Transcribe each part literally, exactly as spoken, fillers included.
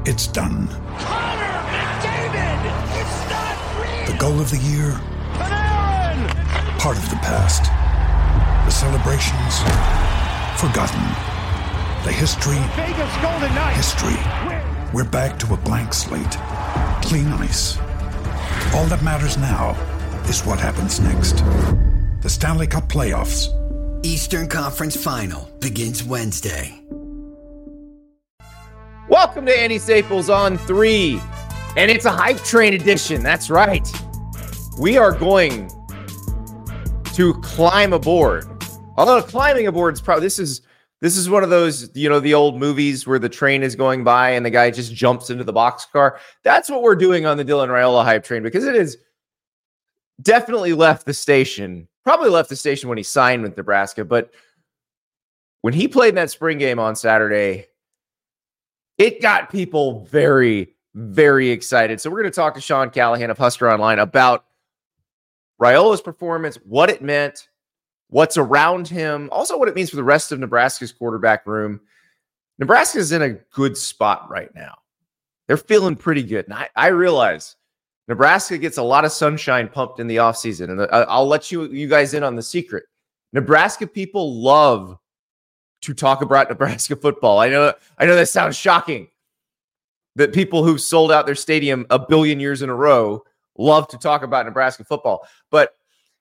It's done. Connor McDavid! It's not real! The goal of the year? Panarin! Part of the past. The celebrations? Forgotten. The history? Vegas Golden Knights! History. We're back to a blank slate. Clean ice. All that matters now is what happens next. The Stanley Cup Playoffs. Eastern Conference Final begins Wednesday. Welcome to Andy Staples on three, and it's a Hype Train edition. That's right. We are going to climb aboard. Although climbing aboard is probably this is this is one of those, you know, the old movies where the train is going by and the guy just jumps into the boxcar. That's what we're doing on the Dylan Raiola Hype Train, because it is definitely left the station. Probably left the station when he signed with Nebraska, but when he played in that spring game on Saturday, it got people very, very excited. So we're going to talk to Sean Callahan of Husker Online about Raiola's performance, what it meant, what's around him, also what it means for the rest of Nebraska's quarterback room. Nebraska's in a good spot right now. They're feeling pretty good. And I, I realize Nebraska gets a lot of sunshine pumped in the offseason. And I'll let you, you guys in on the secret. Nebraska people love to talk about Nebraska football. I know, I know that sounds shocking, that people who've sold out their stadium a billion years in a row love to talk about Nebraska football, but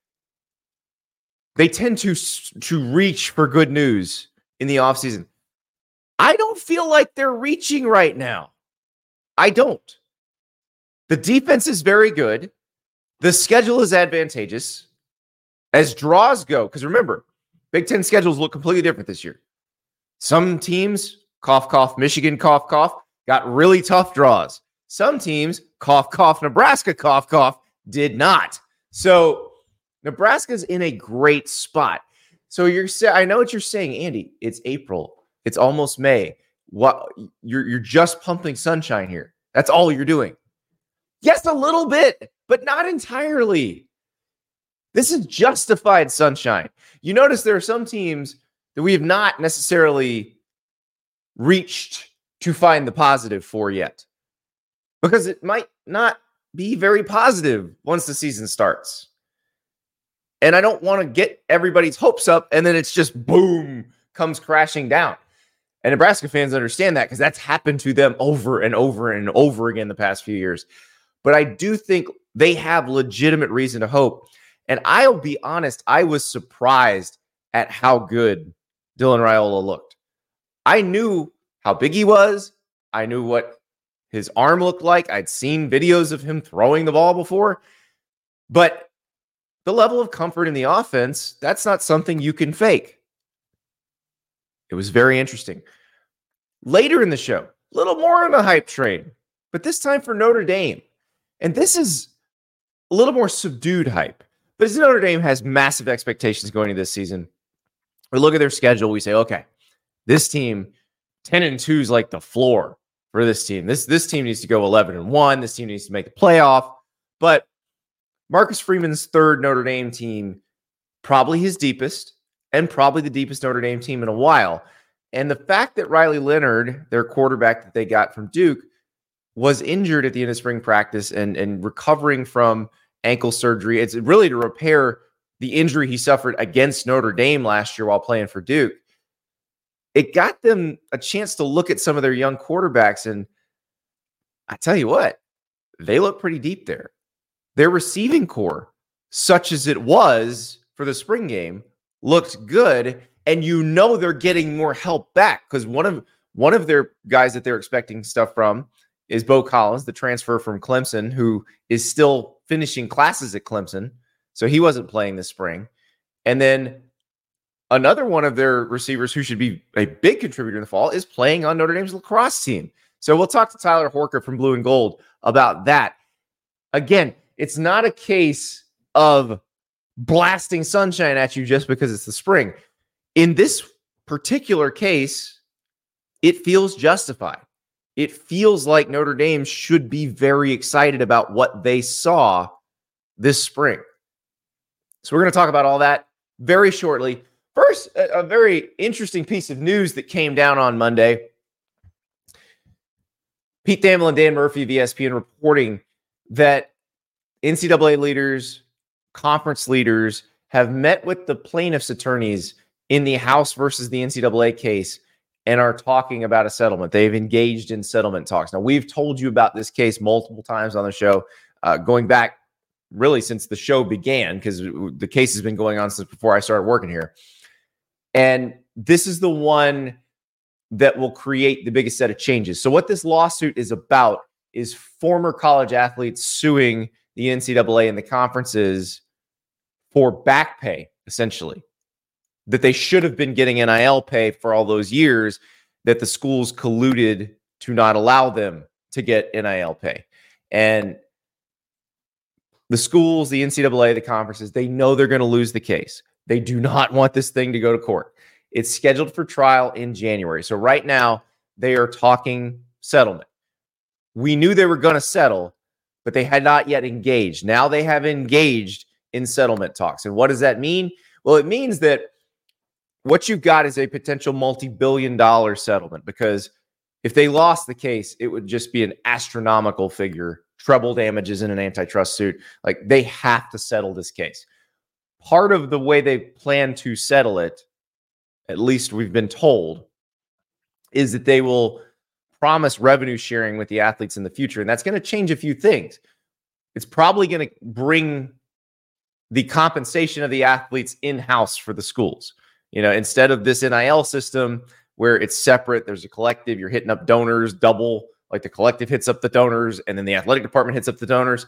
they tend to, to reach for good news in the offseason. I don't feel like they're reaching right now. I don't. The defense is very good. The schedule is advantageous as draws go. Because remember, Big Ten schedules look completely different this year. Some teams, cough, cough, Michigan, cough, cough, got really tough draws. Some teams, cough, cough, Nebraska, cough, cough, did not. So Nebraska's in a great spot. So you're saying, I know what you're saying, Andy. It's April. It's almost May. What you're you're just pumping sunshine here. That's all you're doing. Yes, a little bit, but not entirely. This is justified sunshine. You notice there are some teams that we have not necessarily reached to find the positive for yet, because it might not be very positive once the season starts. And I don't want to get everybody's hopes up and then it's just boom, comes crashing down. And Nebraska fans understand that because that's happened to them over and over and over again the past few years. But I do think they have legitimate reason to hope. And I'll be honest, I was surprised at how good Dylan Raiola looked. I knew how big he was. I knew what his arm looked like. I'd seen videos of him throwing the ball before. But the level of comfort in the offense, that's not something you can fake. It was very interesting. Later in the show, a little more on the hype train, but this time for Notre Dame. And this is a little more subdued hype. But as Notre Dame has massive expectations going into this season, we look at their schedule, we say, okay, this team, ten and two is like the floor for this team. This, this team needs to go eleven and one. This team needs to make the playoff. But Marcus Freeman's third Notre Dame team, probably his deepest, and probably the deepest Notre Dame team in a while. And the fact that Riley Leonard, their quarterback that they got from Duke, was injured at the end of spring practice and, and recovering from ankle surgery, it's really to repair the injury he suffered against Notre Dame last year while playing for Duke. It got them a chance to look at some of their young quarterbacks, and I tell you what, they look pretty deep there. Their receiving core, such as it was for the spring game, looked good, and you know they're getting more help back because one of one of their guys that they're expecting stuff from is Bo Collins, the transfer from Clemson, who is still finishing classes at Clemson. So he wasn't playing this spring. And then another one of their receivers who should be a big contributor in the fall is playing on Notre Dame's lacrosse team. So we'll talk to Tyler Horka from Blue and Gold about that. Again, it's not a case of blasting sunshine at you just because it's the spring. In this particular case, it feels justified. It feels like Notre Dame should be very excited about what they saw this spring. So we're going to talk about all that very shortly. First, a, a very interesting piece of news that came down on Monday. Pete Thamel and Dan Murphy of E S P N reporting that N C double A leaders, conference leaders have met with the plaintiffs' attorneys in the House versus the N C double A case and are talking about a settlement. They've engaged in settlement talks. Now, we've told you about this case multiple times on the show, uh, going back really since the show began, because the case has been going on since before I started working here. And this is the one that will create the biggest set of changes. So what this lawsuit is about is former college athletes suing the N C double A and the conferences for back pay, essentially, that they should have been getting N I L pay for all those years that the schools colluded to not allow them to get N I L pay. And the schools, the N C double A, the conferences, they know they're going to lose the case. They do not want this thing to go to court. It's scheduled for trial in January. So right now, they are talking settlement. We knew they were going to settle, but they had not yet engaged. Now they have engaged in settlement talks. And what does that mean? Well, it means that what you've got is a potential multi-billion dollar settlement, because if they lost the case, it would just be an astronomical figure, treble damages in an antitrust suit. Like, they have to settle this case. Part of the way they plan to settle it, at least we've been told, is that they will promise revenue sharing with the athletes in the future. And that's going to change a few things. It's probably going to bring the compensation of the athletes in-house for the schools. You know, instead of this N I L system where it's separate, there's a collective, you're hitting up donors double, like the collective hits up the donors and then the athletic department hits up the donors.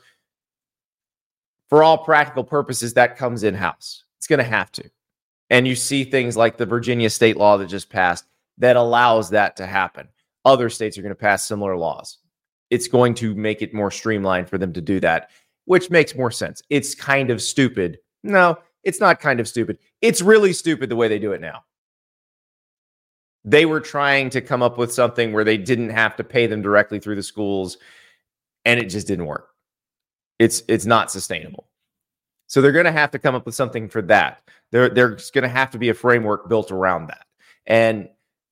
For all practical purposes, that comes in-house. It's going to have to. And you see things like the Virginia state law that just passed that allows that to happen. Other states are going to pass similar laws. It's going to make it more streamlined for them to do that, which makes more sense. It's kind of stupid. No, it's not kind of stupid. It's really stupid the way they do it now. They were trying to come up with something where they didn't have to pay them directly through the schools, and it just didn't work. It's it's not sustainable. So they're going to have to come up with something for that. There, there's going to have to be a framework built around that. And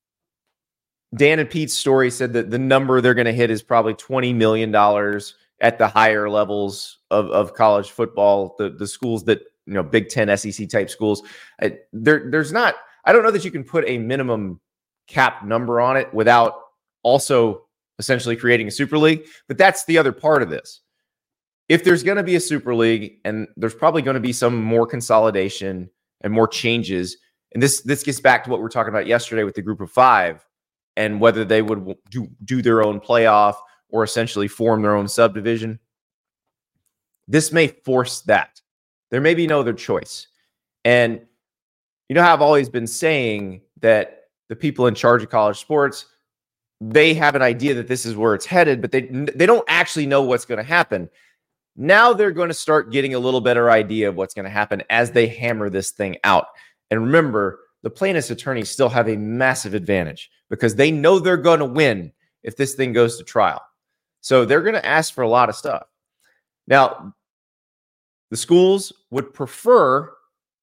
Dan and Pete's story said that the number they're going to hit is probably twenty million dollars at the higher levels of, of college football, the, the schools that, you know, Big Ten, S E C type schools. Uh, there, there's not, I don't know that you can put a minimum cap number on it without also essentially creating a super league. But that's the other part of this. If there's going to be a super league, and there's probably going to be some more consolidation and more changes, and this this gets back to what we were talking about yesterday with the group of five and whether they would do, do their own playoff or essentially form their own subdivision. This may force that. There may be no other choice. And you know how I've always been saying that the people in charge of college sports, they have an idea that this is where it's headed, but they they don't actually know what's going to happen. Now they're going to start getting a little better idea of what's going to happen as they hammer this thing out. And remember, the plaintiff's attorneys still have a massive advantage because they know they're going to win if this thing goes to trial. So they're going to ask for a lot of stuff. Now, the schools would prefer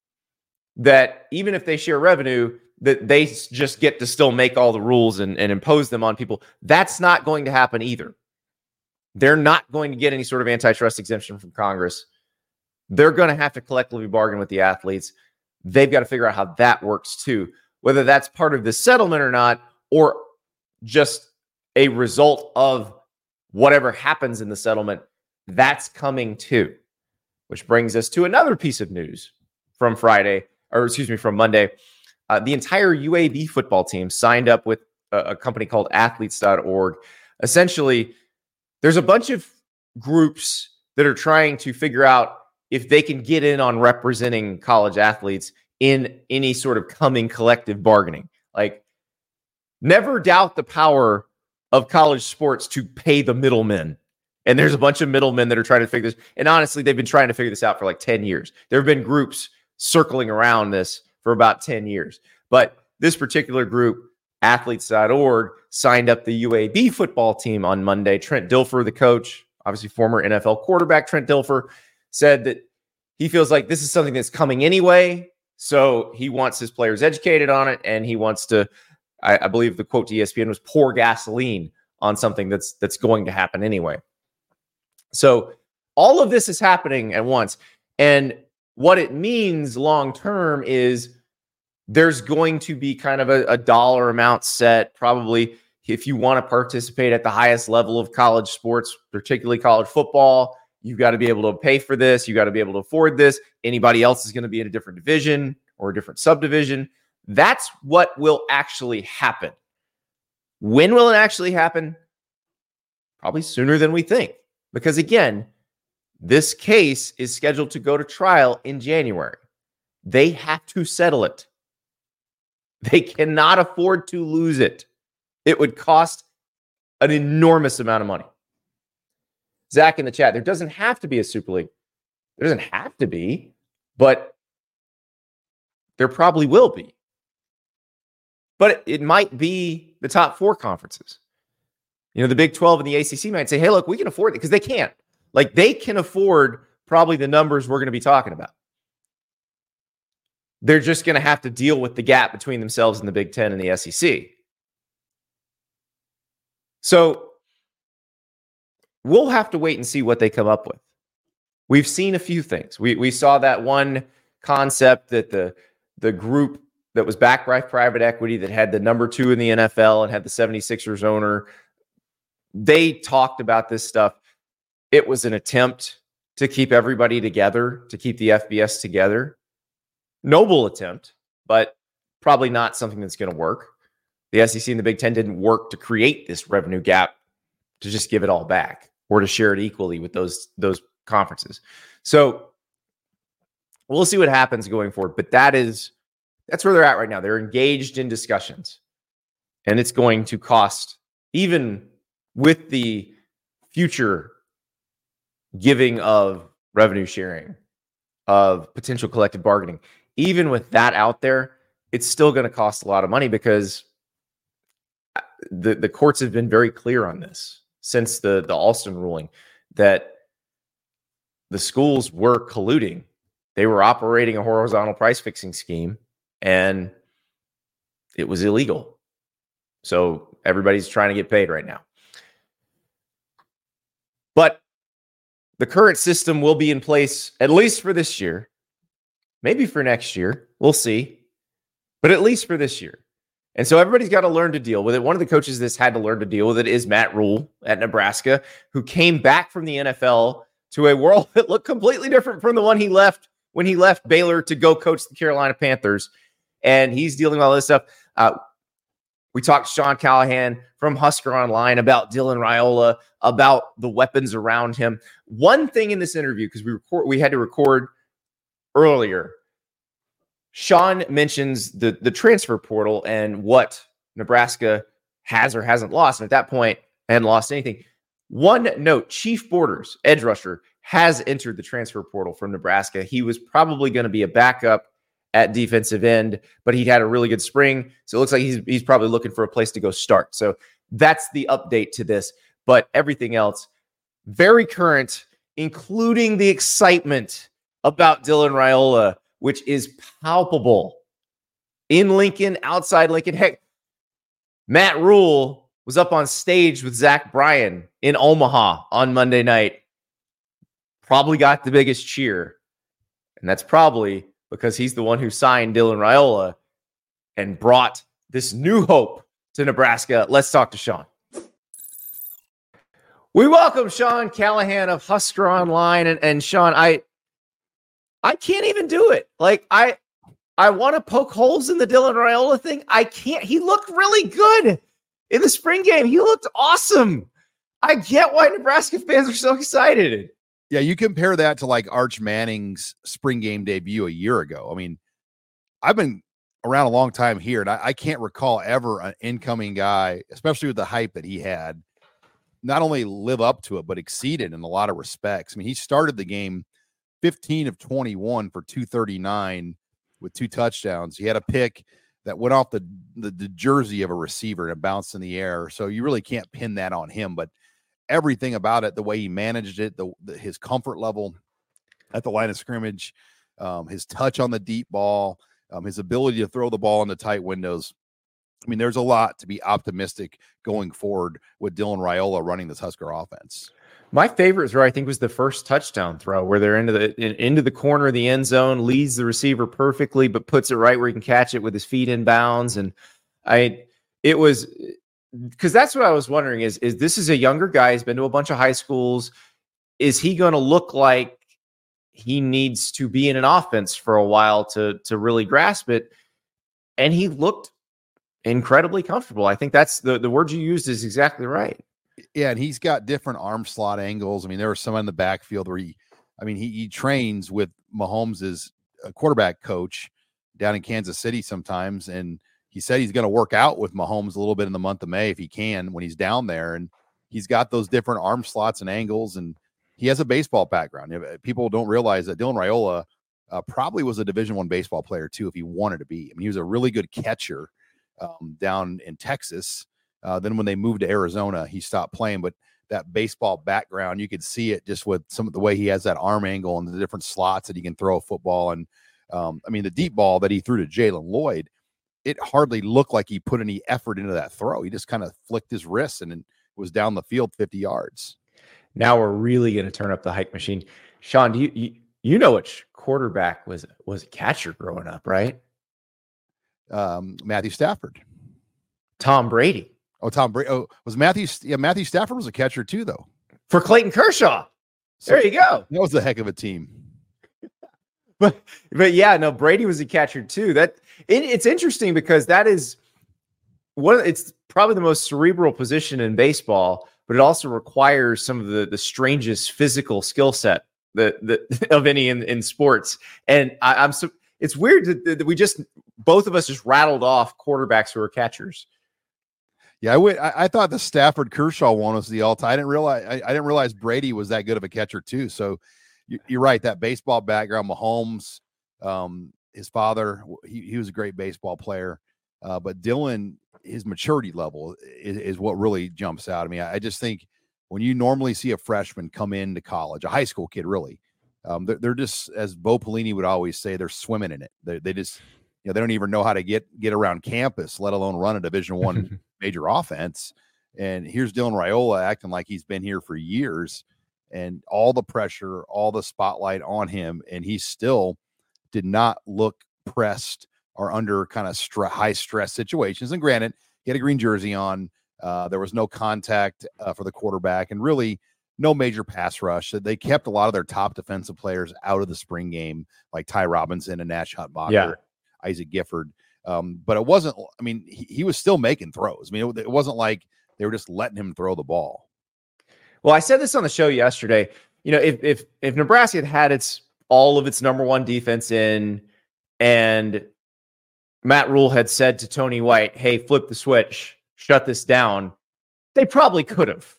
that even if they share revenue, that they just get to still make all the rules and, and impose them on people. That's not going to happen either. They're not going to get any sort of antitrust exemption from Congress. They're going to have to collectively bargain with the athletes. They've got to figure out how that works too, whether that's part of the settlement or not, or just a result of whatever happens in the settlement. That's coming too, which brings us to another piece of news from Friday, or excuse me, from Monday. Uh, the entire U A B football team signed up with a, a company called athletes dot org. Essentially, there's a bunch of groups that are trying to figure out if they can get in on representing college athletes in any sort of coming collective bargaining. Like, never doubt the power of college sports to pay the middlemen. And there's a bunch of middlemen that are trying to figure this. And honestly, they've been trying to figure this out for like ten years. There have been groups circling around this for about ten years. But this particular group, athletes dot org, signed up the U A B football team on Monday. Trent Dilfer, the coach, obviously former N F L quarterback Trent Dilfer, said that he feels like this is something that's coming anyway. So he wants his players educated on it, and he wants to, I, I believe the quote to E S P N was, pour gasoline on something that's that's going to happen anyway. So all of this is happening at once. And what it means long term is there's going to be kind of a, a dollar amount set, probably if you want to participate at the highest level of college sports, particularly college football. You've got to be able to pay for this. You got to be able to afford this. Anybody else is going to be in a different division or a different subdivision. That's what will actually happen. When will it actually happen? Probably sooner than we think. Because again, this case is scheduled to go to trial in January. They have to settle it. They cannot afford to lose it. It would cost an enormous amount of money. Zach in the chat, there doesn't have to be a Super League. There doesn't have to be, but there probably will be. But it might be the top four conferences. You know, the Big twelve and the A C C might say, hey, look, we can afford it, because they can't. Like, they can afford probably the numbers we're going to be talking about. They're just going to have to deal with the gap between themselves and the Big Ten and the S E C. So we'll have to wait and see what they come up with. We've seen a few things. We we saw that one concept that the, the group that was backed by private equity that had the number two in the N F L and had the seventy-sixers owner, they talked about this stuff. It was an attempt to keep everybody together, to keep the F B S together. Noble attempt, but probably not something that's going to work. The S E C and the Big Ten didn't work to create this revenue gap to just give it all back or to share it equally with those, those conferences. So we'll see what happens going forward. But that is, that's where they're at right now. They're engaged in discussions. And it's going to cost, even with the future giving of revenue sharing, of potential collective bargaining, even with that out there, it's still going to cost a lot of money, because the, the courts have been very clear on this since the, the Alston ruling, that the schools were colluding. They were operating a horizontal price fixing scheme, and it was illegal. So everybody's trying to get paid right now. But the current system will be in place at least for this year, maybe for next year. We'll see. But at least for this year. And so everybody's got to learn to deal with it. One of the coaches that's had to learn to deal with it is Matt Rule at Nebraska, who came back from the N F L to a world that looked completely different from the one he left when he left Baylor to go coach the Carolina Panthers. And he's dealing with all this stuff. Uh, we talked to Sean Callahan from Husker Online about Dylan Raiola, about the weapons around him. One thing in this interview, because we record, we had to record earlier, Sean mentions the, the transfer portal and what Nebraska has or hasn't lost. And at that point, I hadn't lost anything. One note, Chief Borders, edge rusher, has entered the transfer portal from Nebraska. He was probably going to be a backup at defensive end, but he'd had a really good spring. So it looks like he's, he's probably looking for a place to go start. So that's the update to this. But everything else, very current, including the excitement about Dylan Raiola, which is palpable in Lincoln, outside Lincoln. Heck, Matt Rule was up on stage with Zach Bryan in Omaha on Monday night. Probably got the biggest cheer. And that's probably because he's the one who signed Dylan Raiola and brought this new hope to Nebraska. Let's talk to Sean. We welcome Sean Callahan of Husker Online. And, and Sean, I I can't even do it. Like, I I want to poke holes in the Dylan Raiola thing. I can't. He looked really good in the spring game. He looked awesome. I get why Nebraska fans are so excited. Yeah, you compare that to like Arch Manning's spring game debut a year ago. I mean, I've been around a long time here, and I, I can't recall ever an incoming guy, especially with the hype that he had, not only live up to it, but exceed it in a lot of respects. I mean, he started the game fifteen of twenty-one for two thirty-nine with two touchdowns. He had a pick that went off the, the, the jersey of a receiver and it bounced in the air. So you really can't pin that on him, but everything about it, the way he managed it, the, the his comfort level at the line of scrimmage, um, his touch on the deep ball, um, his ability to throw the ball into tight windows. I mean, there's a lot to be optimistic going forward with Dylan Raiola running this Husker offense. My favorite throw, I think, was the first touchdown throw where they're into the in, into the corner of the end zone, leads the receiver perfectly, but puts it right where he can catch it with his feet in bounds. And I, it was because that's what I was wondering is, is this is a younger guy. He's been to a bunch of high schools. Is he going to look like he needs to be in an offense for a while to, to really grasp it? And he looked incredibly comfortable. I think that's the, the word you used is exactly right. Yeah, and he's got different arm slot angles. I mean, there was some in the backfield where he, I mean, he, he trains with Mahomes' quarterback coach down in Kansas City sometimes, and he said he's going to work out with Mahomes a little bit in the month of May if he can when he's down there, and he's got those different arm slots and angles, and he has a baseball background. People don't realize that Dylan Raiola uh, probably was a Division One baseball player too if he wanted to be. I mean, he was a really good catcher um, down in Texas. Uh, then when they moved to Arizona, he stopped playing, but that baseball background, you could see it just with some of the way he has that arm angle and the different slots that he can throw a football. And um, I mean, the deep ball that he threw to Jalen Lloyd, it hardly looked like he put any effort into that throw. He just kind of flicked his wrist and it was down the field fifty yards. Now we're really going to turn up the hype machine. Sean, do you, you, you know which quarterback was, was a catcher growing up, right? Um, Matthew Stafford. Tom Brady. Oh, Tom Brady. Oh, was Matthew? Yeah, Matthew Stafford was a catcher too, though. For Clayton Kershaw. So there you go. That was a heck of a team. But but yeah, no, Brady was a catcher too. That it, it's interesting because that is one. It's probably the most cerebral position in baseball, but it also requires some of the the strangest physical skill set that, that of any in, in sports. And I, I'm so it's weird that, that we just both of us just rattled off quarterbacks who are catchers. Yeah, I would. I, I thought the Stafford Kershaw one was the all-time. I didn't realize. I, I didn't realize Brady was that good of a catcher too. So you, you're right. That baseball background, Mahomes, um, his father, he, he was a great baseball player. Uh, but Dylan, his maturity level is, is what really jumps out at me. I, I just think when you normally see a freshman come into college, a high school kid, really, um, they're, they're just, as Bo Pelini would always say, they're swimming in it. They, they just, you know, they don't even know how to get get around campus, let alone run a Division One major offense. And here's Dylan Raiola acting like he's been here for years, and all the pressure, all the spotlight on him, and he still did not look pressed or under kind of stre- high stress situations. And granted, he had a green jersey on. Uh, there was no contact uh, for the quarterback, and really no major pass rush. They kept a lot of their top defensive players out of the spring game, like Ty Robinson and Nash Hutmacher, yeah. Isaac Gifford. Um, but it wasn't, I mean, he, he was still making throws. I mean, it, it wasn't like they were just letting him throw the ball. Well, I said this on the show yesterday. You know, if if if Nebraska had had its all of its number one defense in, and Matt Rule had said to Tony White, "Hey, flip the switch, shut this down," they probably could have.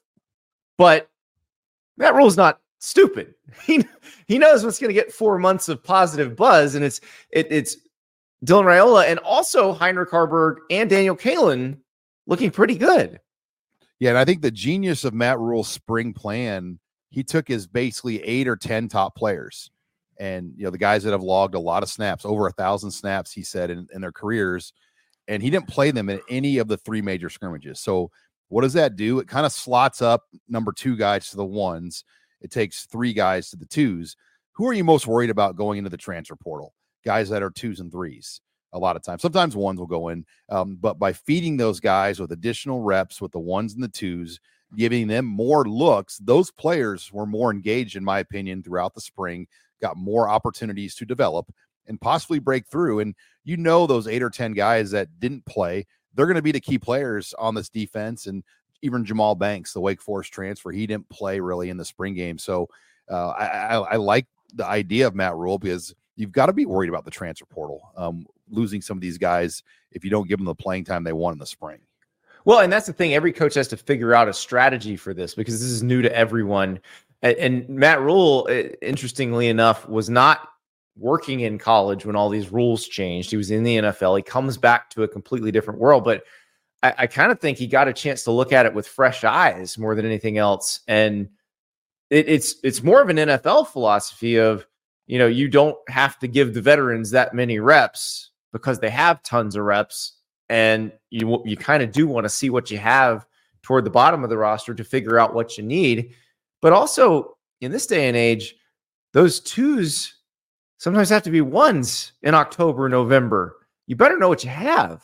But Matt Rule's not stupid. He he knows what's going to get four months of positive buzz, and it's it, it's Dylan Raiola and also Heinrich Haarberg and Daniel Kaelin looking pretty good. Yeah, and I think the genius of Matt Rule's spring plan, he took his basically eight or ten top players, and you know the guys that have logged a lot of snaps, over a thousand snaps, he said in, in their careers, and he didn't play them in any of the three major scrimmages. So what does that do? It kind of slots up number two guys to the ones. It takes three guys to the twos. Who are you most worried about going into the transfer portal? Guys that are twos and threes a lot of times. Sometimes ones will go in, um, but by feeding those guys with additional reps with the ones and the twos, giving them more looks, those players were more engaged, in my opinion, throughout the spring, got more opportunities to develop and possibly break through. And you know those eight or ten guys that didn't play, they're going to be the key players on this defense. And even Jamal Banks, the Wake Forest transfer, he didn't play really in the spring game. So uh, I, I, I like the idea of Matt Rule because you've got to be worried about the transfer portal, um, losing some of these guys if you don't give them the playing time they want in the spring. Well, and that's the thing. Every coach has to figure out a strategy for this because this is new to everyone. And, and Matt Rule, interestingly enough, was not working in college when all these rules changed. He was in the N F L. He comes back to a completely different world. But I, I kind of think he got a chance to look at it with fresh eyes more than anything else. And it, it's it's more of an N F L philosophy of, you know, you don't have to give the veterans that many reps because they have tons of reps, And you you kind of do want to see what you have toward the bottom of the roster to figure out what you need. But also in this day and age, those twos sometimes have to be ones in October, November. You better know what you have.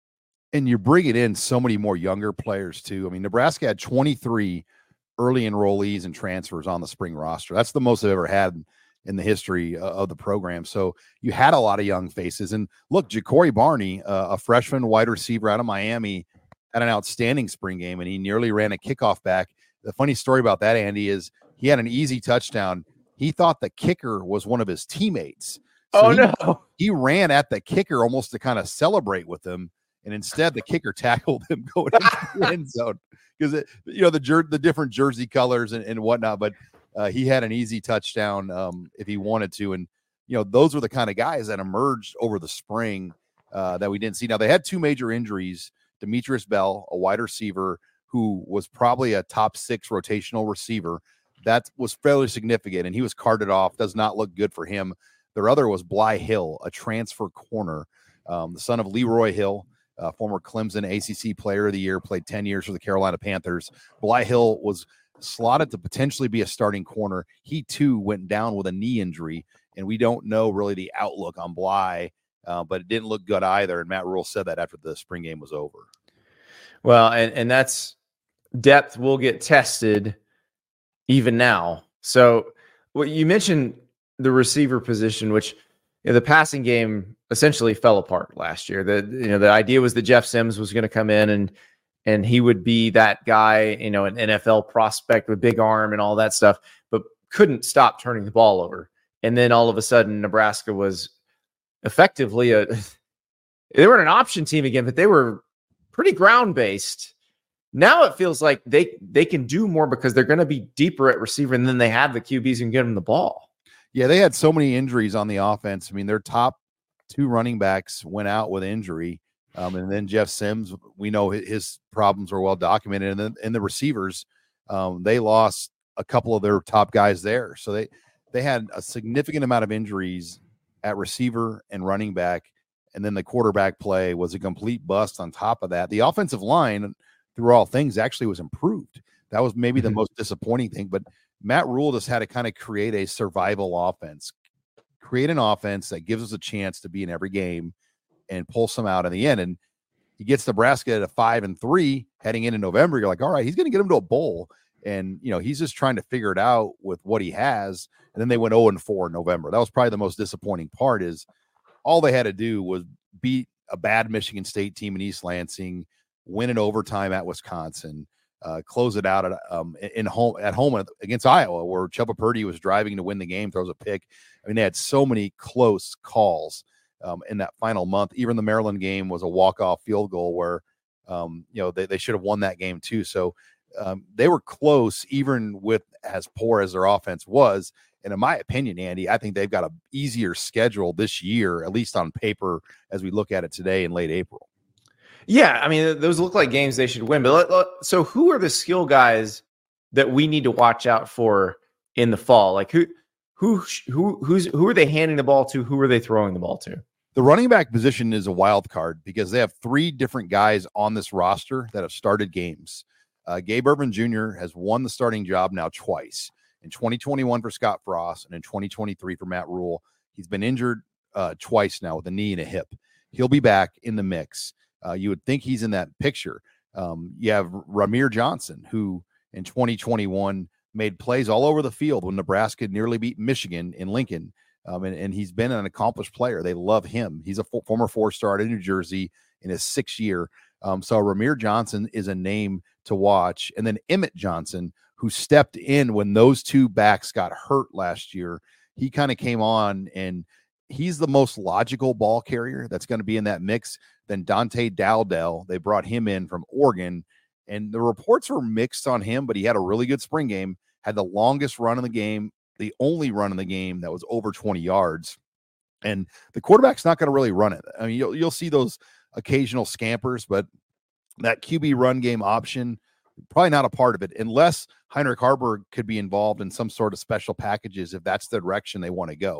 And you're bringing in so many more younger players too. I mean, Nebraska had twenty-three early enrollees and transfers on the spring roster. That's the most they've ever had in the history of the program. So you had a lot of young faces. And look, Ja'Cory Barney, uh, a freshman wide receiver out of Miami, had an outstanding spring game, and he nearly ran a kickoff back. The funny story about that, Andy, is he had an easy touchdown. He thought the kicker was one of his teammates. So oh, he, no. He ran at the kicker almost to kind of celebrate with him. And instead, the kicker tackled him going into the end zone because, you know, the jer- the different jersey colors and, and whatnot. But uh, he had an easy touchdown um, if he wanted to. And, you know, those were the kind of guys that emerged over the spring uh, that we didn't see. Now, they had two major injuries. Demetrius Bell, a wide receiver who was probably a top six rotational receiver. That was fairly significant, and he was carted off. Does not look good for him. Their other was Bly Hill, a transfer corner, um, the son of Leroy Hill. Uh, former Clemson A C C Player of the Year, played ten years for the Carolina Panthers. Bly Hill was slotted to potentially be a starting corner. He, too, went down with a knee injury, and we don't know really the outlook on Bly, uh, but it didn't look good either, and Matt Rule said that after the spring game was over. Well, and, and that's depth will get tested even now. So well, you mentioned the receiver position, which you know, the passing game essentially fell apart last year. The you know the idea was that Jeff Sims was going to come in and and he would be that guy, you know, an N F L prospect with big arm and all that stuff, but couldn't stop turning the ball over. And then all of a sudden, Nebraska was effectively a they were an option team again, but they were pretty ground based. Now it feels like they they can do more because they're going to be deeper at receiver, and then they have the Q Bs and get them the ball. Yeah, they had so many injuries on the offense. I mean, their top two running backs went out with injury. Um, and then Jeff Sims, we know his problems were well documented. And then and the receivers, um, they lost a couple of their top guys there. So they, they had a significant amount of injuries at receiver and running back. And then the quarterback play was a complete bust on top of that. The offensive line, through all things, actually was improved. That was maybe the most disappointing thing. But Matt Rule just had to kind of create a survival offense, create an offense that gives us a chance to be in every game and pull some out in the end. And he gets Nebraska at a five and three heading into November. You're like, all right, he's going to get him to a bowl. And, you know, he's just trying to figure it out with what he has. And then they went oh and four in November. That was probably the most disappointing part is all they had to do was beat a bad Michigan State team in East Lansing, win in overtime at Wisconsin, uh, close it out at um, in home at home against Iowa, where Chubba Purdy was driving to win the game, throws a pick. I mean, they had so many close calls um, in that final month. Even the Maryland game was a walk-off field goal where, um, you know, they, they should have won that game too. So um, they were close, even with as poor as their offense was. And in my opinion, Andy, I think they've got an easier schedule this year, at least on paper, as we look at it today in late April. Yeah, I mean, those look like games they should win. But let, let, so who are the skill guys that we need to watch out for in the fall? Like who, who, who, who's who are they handing the ball to? Who are they throwing the ball to? The running back position is a wild card because they have three different guys on this roster that have started games. Uh, Gabe Ervin Junior has won the starting job now twice, in twenty twenty-one for Scott Frost and in twenty twenty-three for Matt Rule. He's been injured uh, twice now with a knee and a hip. He'll be back in the mix. Uh, you would think he's in that picture. Um, you have Ramir Johnson, who in twenty twenty-one made plays all over the field when Nebraska nearly beat Michigan in Lincoln. Um, and, and he's been an accomplished player. They love him. He's a f- former four-star in New Jersey in his sixth year. Um, so Ramir Johnson is a name to watch. And then Emmett Johnson, who stepped in when those two backs got hurt last year. He kind of came on, and he's the most logical ball carrier that's going to be in that mix. Then Dante Dowdell, they brought him in from Oregon, and the reports were mixed on him, but he had a really good spring game, had the longest run in the game, the only run in the game that was over twenty yards. And the quarterback's not going to really run it. I mean, you'll, you'll see those occasional scampers, but that Q B run game option, probably not a part of it, unless Heinrich Haarberg could be involved in some sort of special packages if that's the direction they want to go.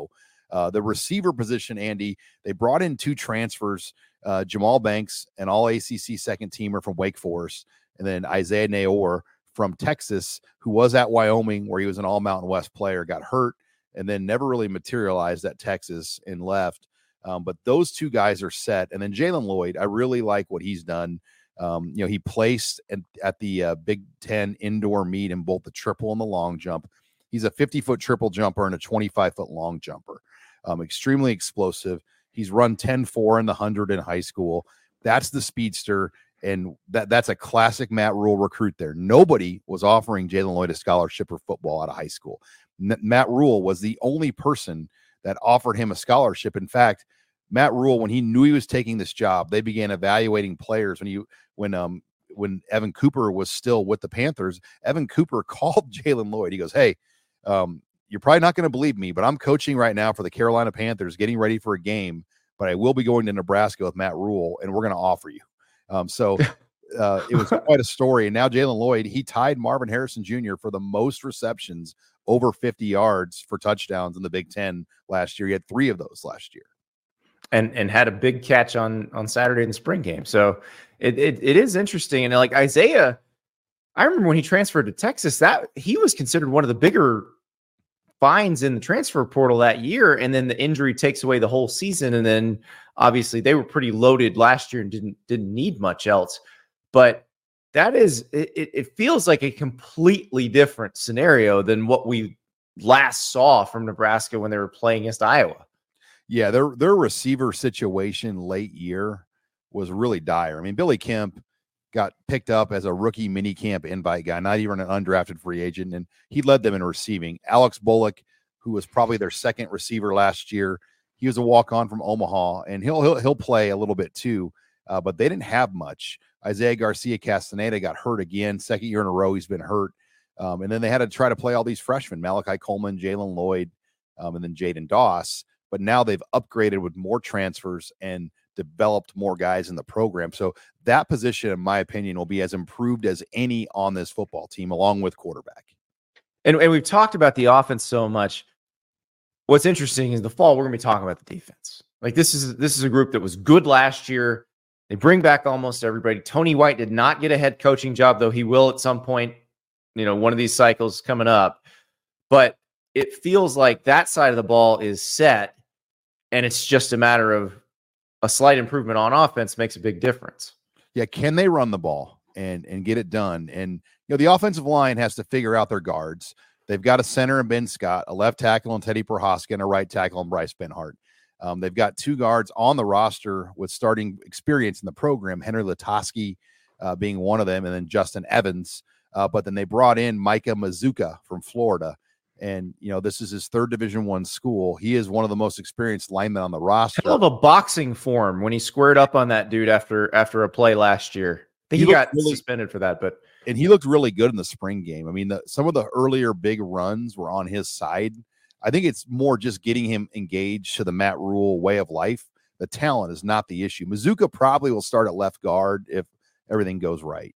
Uh, the receiver position, Andy, they brought in two transfers, uh, Jamal Banks, an all A C C second teamer from Wake Forest, and then Isaiah Nayor from Texas, who was at Wyoming, where he was an all Mountain West player, got hurt, and then never really materialized at Texas and left. Um, but those two guys are set. And then Jalen Lloyd, I really like what he's done. Um, you know, he placed at, at the uh, Big Ten indoor meet in both the triple and the long jump. He's a fifty-foot triple jumper and a twenty-five-foot long jumper. Um, extremely explosive. He's run ten four in the one hundred in high school. That's the speedster, and that, that's a classic Matt Rule recruit there. Nobody was offering Jalen Lloyd a scholarship for football out of high school. N- Matt Rule was the only person that offered him a scholarship. In fact, Matt Rule, when he knew he was taking this job, they began evaluating players. When you when um when Evan Cooper was still with the Panthers, Evan Cooper called Jalen Lloyd. He goes, "Hey, um, you're probably not going to believe me, but I'm coaching right now for the Carolina Panthers, getting ready for a game. But I will be going to Nebraska with Matt Rule, and we're going to offer you." Um, so uh, it was quite a story. And now Jalen Lloyd, he tied Marvin Harrison Junior for the most receptions over fifty yards for touchdowns in the Big Ten last year. He had three of those last year. And and had a big catch on on Saturday in the spring game. So it it, it is interesting. And like Isaiah, I remember when he transferred to Texas, that he was considered one of the bigger finds in the transfer portal that year. And then the injury takes away the whole season. And then obviously they were pretty loaded last year and didn't didn't need much else. But that is it, it feels like a completely different scenario than what we last saw from Nebraska when they were playing against Iowa. Yeah, their their receiver situation late year was really dire. I mean, Billy Kemp got picked up as a rookie mini camp invite guy, not even an undrafted free agent, and he led them in receiving. Alex Bullock, who was probably their second receiver last year, he was a walk-on from Omaha, and he'll he'll he'll play a little bit too, uh, but they didn't have much. Isaiah Garcia Castaneda got hurt again, second year in a row he's been hurt, um, and then they had to try to play all these freshmen: Malachi Coleman, Jalen Lloyd, um, and then Jaden Doss. But now they've upgraded with more transfers and developed more guys in the program. So that position, in my opinion, will be as improved as any on this football team, along with quarterback. And, and we've talked about the offense so much. What's interesting is the fall, we're going to be talking about the defense. Like this is, this is a group that was good last year. They bring back almost everybody. Tony White did not get a head coaching job, though he will at some point, you know, one of these cycles coming up. But it feels like that side of the ball is set. And it's just a matter of a slight improvement on offense makes a big difference. Yeah, can they run the ball and and get it done? And you know, the offensive line has to figure out their guards. They've got a center in Ben Scott, a left tackle in Teddy Prohaska, and a right tackle in Bryce Benhart. Um, they've got two guards on the roster with starting experience in the program, Henry Latoski uh, being one of them, and then Justin Evans. Uh, but then they brought in Micah Mazuka from Florida. And, you know, this is his third Division One school. He is one of the most experienced linemen on the roster. Hell of a boxing form when he squared up on that dude after after a play last year. I think he, he got really, suspended for that, but and he looked really good in the spring game. I mean, the, some of the earlier big runs were on his side. I think it's more just getting him engaged to the Matt Rule way of life. The talent is not the issue. Mazuka probably will start at left guard if everything goes right.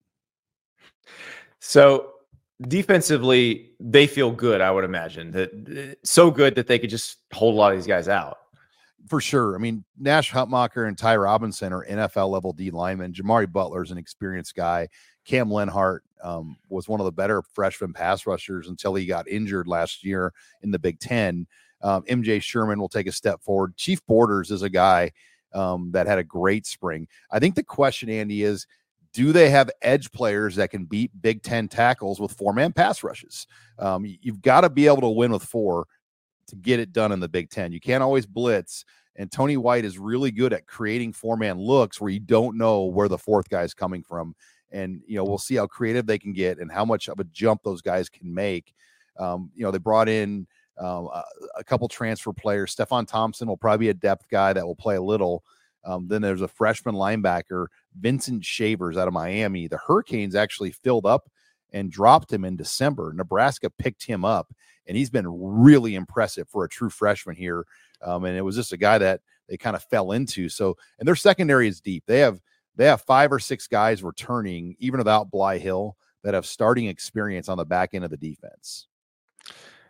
So defensively, they feel good, I would imagine. That so good that they could just hold a lot of these guys out. For sure. I mean, Nash Hutmacher and Ty Robinson are N F L level D linemen. Jamari Butler is an experienced guy. Cam Lenhart um, was one of the better freshman pass rushers until he got injured last year in the Big Ten. Um, M J Sherman will take a step forward. Chief Borders is a guy um, that had a great spring. I think the question, Andy, is, do they have edge players that can beat Big Ten tackles with four-man pass rushes? Um, you've got to be able to win with four to get it done in the Big Ten. You can't always blitz, and Tony White is really good at creating four-man looks where you don't know where the fourth guy is coming from. And, you know, we'll see how creative they can get and how much of a jump those guys can make. Um, you know, they brought in um, a, a couple transfer players. Stephon Thompson will probably be a depth guy that will play a little. Um, then there's a freshman linebacker, Vincent Shavers out of Miami. The Hurricanes actually filled up and dropped him in December. Nebraska picked him up, and he's been really impressive for a true freshman here. Um, and it was just a guy that they kind of fell into. So, and their secondary is deep. They have they have five or six guys returning, even without Bly Hill, that have starting experience on the back end of the defense.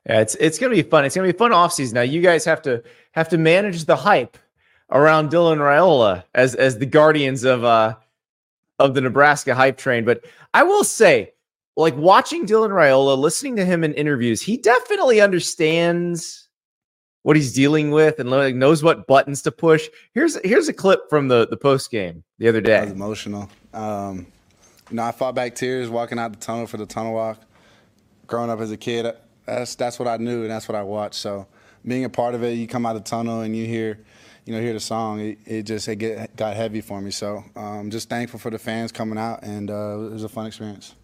Yeah, it's it's gonna be fun. It's gonna be a fun offseason. Now you guys have to have to manage the hype around Dylan Raiola as as the guardians of uh of the Nebraska hype train. But I will say, like watching Dylan Raiola, listening to him in interviews, he definitely understands what he's dealing with and like, knows what buttons to push. Here's here's a clip from the the post game the other day. I was emotional. Um, you know, I fought back tears walking out the tunnel for the tunnel walk. Growing up as a kid, that's that's what I knew and that's what I watched. So being a part of it, you come out of the tunnel and you hear, you know, hear the song. It, it just it get, got heavy for me. So I'm um, just thankful for the fans coming out, and uh, it was a fun experience.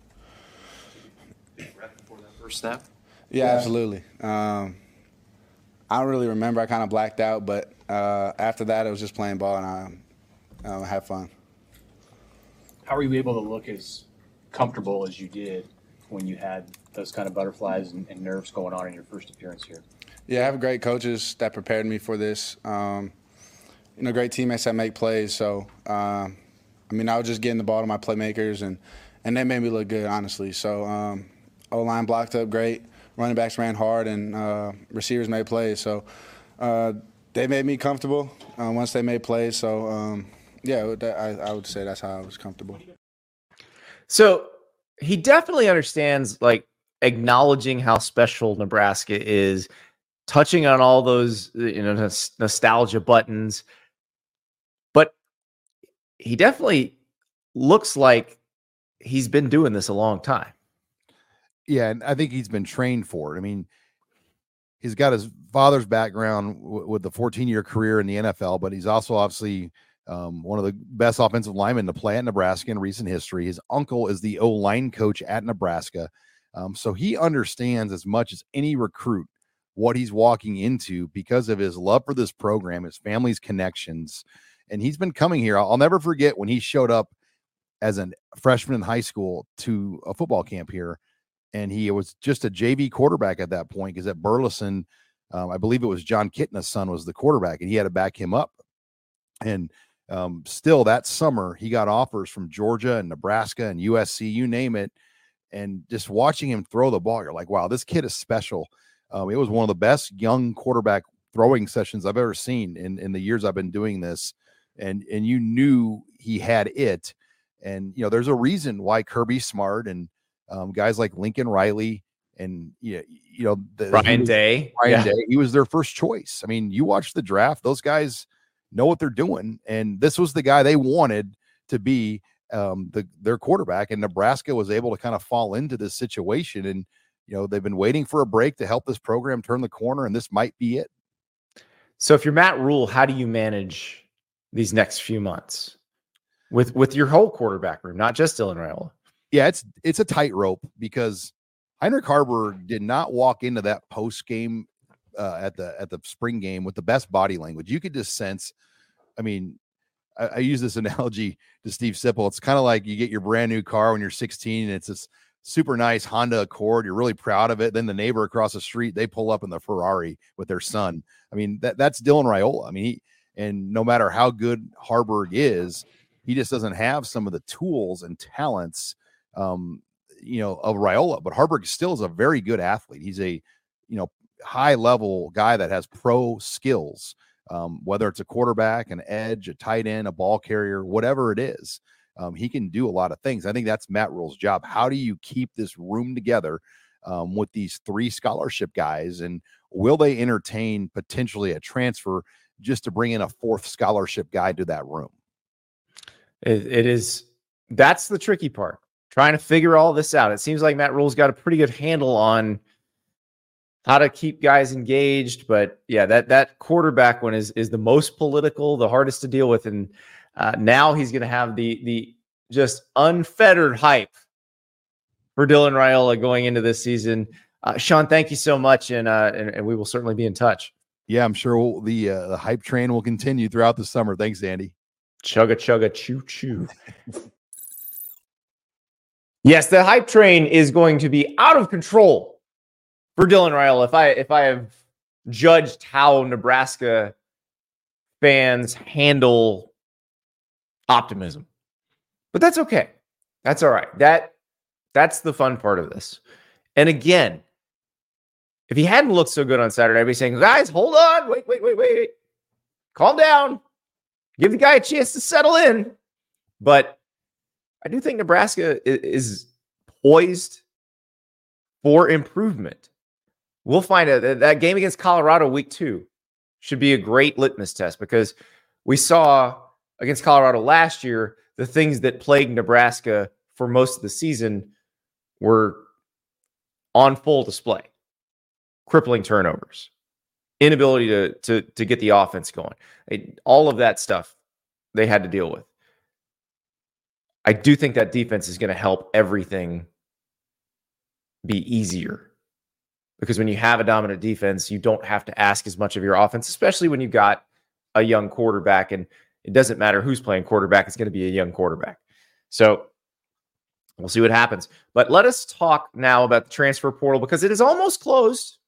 Before that first snap? Yeah, yeah. Absolutely. Um, I don't really remember. I kind of blacked out, but uh, after that, it was just playing ball, and I uh, had fun. How were you able to look as comfortable as you did when you had those kind of butterflies and, and nerves going on in your first appearance here? Yeah, I have great coaches that prepared me for this. Um, you know, great teammates that make plays. So, um, I mean, I was just getting the ball to my playmakers, and, and they made me look good, honestly. So, um, O-line blocked up great. Running backs ran hard, and uh, receivers made plays. So, uh, they made me comfortable uh, once they made plays. So, um, yeah, I, I would say that's how I was comfortable. So he definitely understands, like, acknowledging how special Nebraska is, touching on all those, you know, nos- nostalgia buttons. But he definitely looks like he's been doing this a long time. Yeah, and I think he's been trained for it. I mean, he's got his father's background w- with the fourteen-year career in the N F L, but he's also obviously um, one of the best offensive linemen to play at Nebraska in recent history. His uncle is the O-line coach at Nebraska. Um, so he understands as much as any recruit what he's walking into because of his love for this program, his family's connections. And he's been coming here. I'll, I'll never forget when he showed up as a freshman in high school to a football camp here. And he was just a J V quarterback at that point because at Burleson, um, I believe it was John Kitna's son was the quarterback, and he had to back him up. And um, still that summer, he got offers from Georgia and Nebraska and U S C, you name it. And just watching him throw the ball, you're like, wow, this kid is special. Um, it was one of the best young quarterback throwing sessions I've ever seen in, in the years I've been doing this. And, and you knew he had it. And, you know, there's a reason why Kirby Smart and um, guys like Lincoln Riley and, you know, you know the, Ryan was, Day, Ryan yeah. Day, he was their first choice. I mean, you watch the draft, those guys know what they're doing. And this was the guy they wanted to be um, the, their quarterback. And Nebraska was able to kind of fall into this situation. And, you know, they've been waiting for a break to help this program turn the corner, and this might be it. So if you're Matt Rule, how do you manage these next few months with, with your whole quarterback room, not just Dylan Raiola? Yeah, it's it's a tightrope because Heinrich Haarberg did not walk into that post game uh, at the at the spring game with the best body language. You could just sense. I mean, I, I use this analogy to Steve Sipple. It's kind of like you get your brand new car when you're sixteen, and it's this super nice Honda Accord. You're really proud of it. Then the neighbor across the street, they pull up in the Ferrari with their son. I mean, that that's Dylan Raiola. I mean, he and no matter how good Haarberg is, he just doesn't have some of the tools and talents. Um, you know, of Raiola, but Haarberg still is a very good athlete. He's a, you know, high level guy that has pro skills, um, whether it's a quarterback, an edge, a tight end, a ball carrier, whatever it is. Um, he can do a lot of things. I think that's Matt Rule's job. How do you keep this room together um, with these three scholarship guys? And will they entertain potentially a transfer just to bring in a fourth scholarship guy to that room? It, it is. That's the tricky part. Trying to figure all this out. It seems like Matt Rule's got a pretty good handle on how to keep guys engaged, but yeah, that that quarterback one is is the most political, the hardest to deal with, and uh, now he's going to have the the just unfettered hype for Dylan Raiola going into this season. Uh, Sean, thank you so much, and, uh, and and we will certainly be in touch. Yeah, I'm sure we'll, the uh, the hype train will continue throughout the summer. Thanks, Andy. Chugga chugga choo choo. Yes, the hype train is going to be out of control for Dylan Raiola. If I if I have judged how Nebraska fans handle optimism, but that's okay. That's all right. That that's the fun part of this. And again, If he hadn't looked so good on Saturday, I'd be saying, guys, hold on. Wait, wait, wait, wait, wait. Calm down. Give the guy a chance to settle in. But I do think Nebraska is poised for improvement. We'll find out. That game against Colorado week two should be a great litmus test, because we saw against Colorado last year, the things that plagued Nebraska for most of the season were on full display. Crippling turnovers, inability to, to, to get the offense going. It, all of that stuff they had to deal with. I do think that defense is going to help everything be easier, because when you have a dominant defense, you don't have to ask as much of your offense, especially when you've got a young quarterback, and it doesn't matter who's playing quarterback. It's going to be a young quarterback. So we'll see what happens. But let us talk now about the transfer portal, because it is almost closed.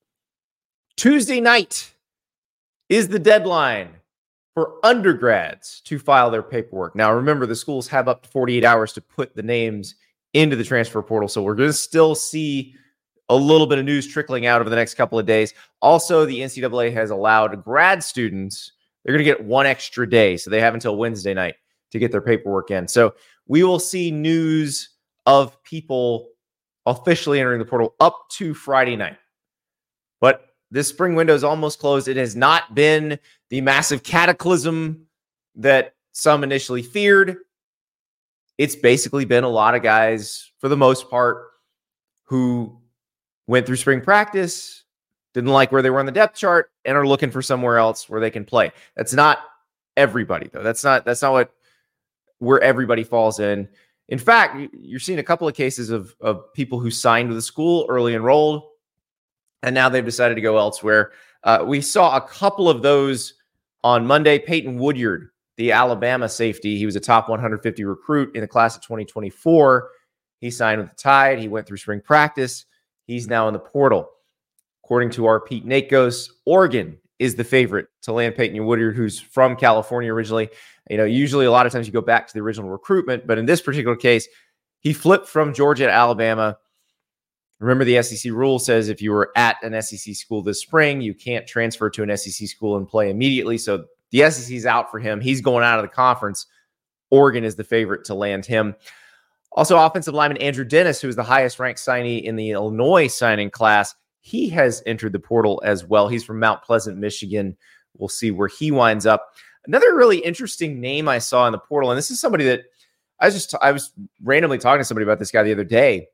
Tuesday night is the deadline for undergrads to file their paperwork. Now, remember, the schools have up to forty-eight hours to put the names into the transfer portal, so we're going to still see a little bit of news trickling out over the next couple of days. Also, the N C double A has allowed grad students, they're going to get one extra day, so they have until Wednesday night to get their paperwork in. So we will see news of people officially entering the portal up to Friday night. But this spring window is almost closed. It has not been the massive cataclysm that some initially feared. It's basically been a lot of guys, for the most part, who went through spring practice, didn't like where they were on the depth chart, and are looking for somewhere else where they can play. That's not everybody, though. That's not that's not what where everybody falls in. In fact, you're seeing a couple of cases of, of people who signed with the school, early enrolled, and now they've decided to go elsewhere. Uh, we saw a couple of those on Monday. Peyton Woodyard, the Alabama safety, he was a top one hundred fifty recruit in the class of twenty twenty-four. He signed with the Tide. He went through spring practice. He's now in the portal. According to our Pete Nakos, Oregon is the favorite to land Peyton Woodyard, who's from California originally. You know, usually a lot of times you go back to the original recruitment, but in this particular case, he flipped from Georgia to Alabama. Remember, the S E C rule says if you were at an S E C school this spring, you can't transfer to an S E C school and play immediately. So the S E C is out for him. He's going out of the conference. Oregon is the favorite to land him. Also, offensive lineman Andrew Dennis, who is the highest ranked signee in the Illinois signing class, he has entered the portal as well. He's from Mount Pleasant, Michigan. We'll see where he winds up. Another really interesting name I saw in the portal, and this is somebody that I was just I was randomly talking to somebody about this guy the other day.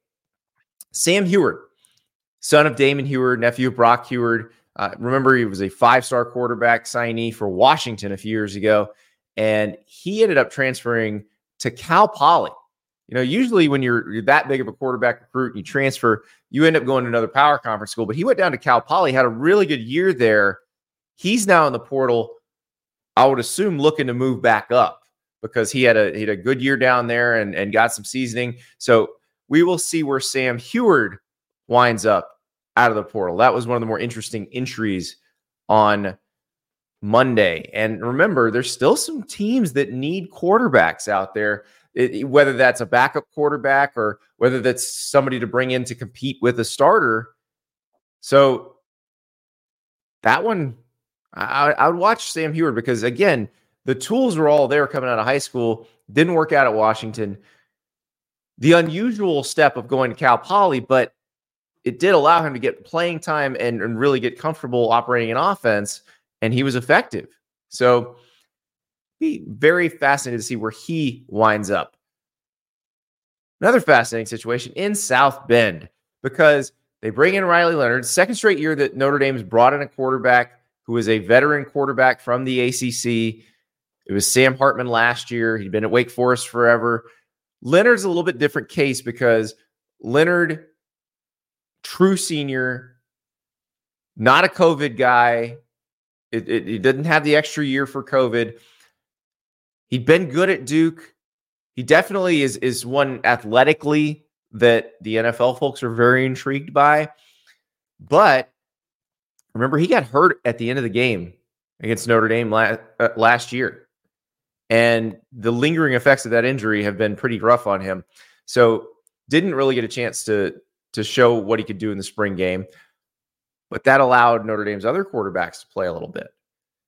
Sam Heward, son of Damon Heward, nephew of Brock Heward. Uh, remember, he was a five-star quarterback signee for Washington a few years ago, and he ended up transferring to Cal Poly. You know, usually when you're, you're that big of a quarterback recruit and you transfer, you end up going to another power conference school. But he went down to Cal Poly, had a really good year there. He's now in the portal, I would assume, looking to move back up, because he had a he had a good year down there and, and got some seasoning. So we will see where Sam Heward winds up out of the portal. That was one of the more interesting entries on Monday. And remember, there's still some teams that need quarterbacks out there, it, whether that's a backup quarterback or whether that's somebody to bring in to compete with a starter. So that one, I, I would watch Sam Heward, because, again, the tools were all there coming out of high school. Didn't work out at Washington. The unusual step of going to Cal Poly, but it did allow him to get playing time and, and really get comfortable operating an offense, and he was effective. So be very fascinated to see where he winds up. Another fascinating situation in South Bend, because they bring in Riley Leonard, second straight year that Notre Dame's brought in a quarterback who is a veteran quarterback from the A C C. It was Sam Hartman last year. He'd been at Wake Forest forever. Leonard's a little bit different case, because Leonard, true senior, not a COVID guy. It, it, he didn't have the extra year for COVID. He'd been good at Duke. He definitely is, is one athletically that the N F L folks are very intrigued by. But remember, he got hurt at the end of the game against Notre Dame last, uh, last year. And the lingering effects of that injury have been pretty rough on him. So didn't really get a chance to, to show what he could do in the spring game. but that allowed Notre Dame's other quarterbacks to play a little bit.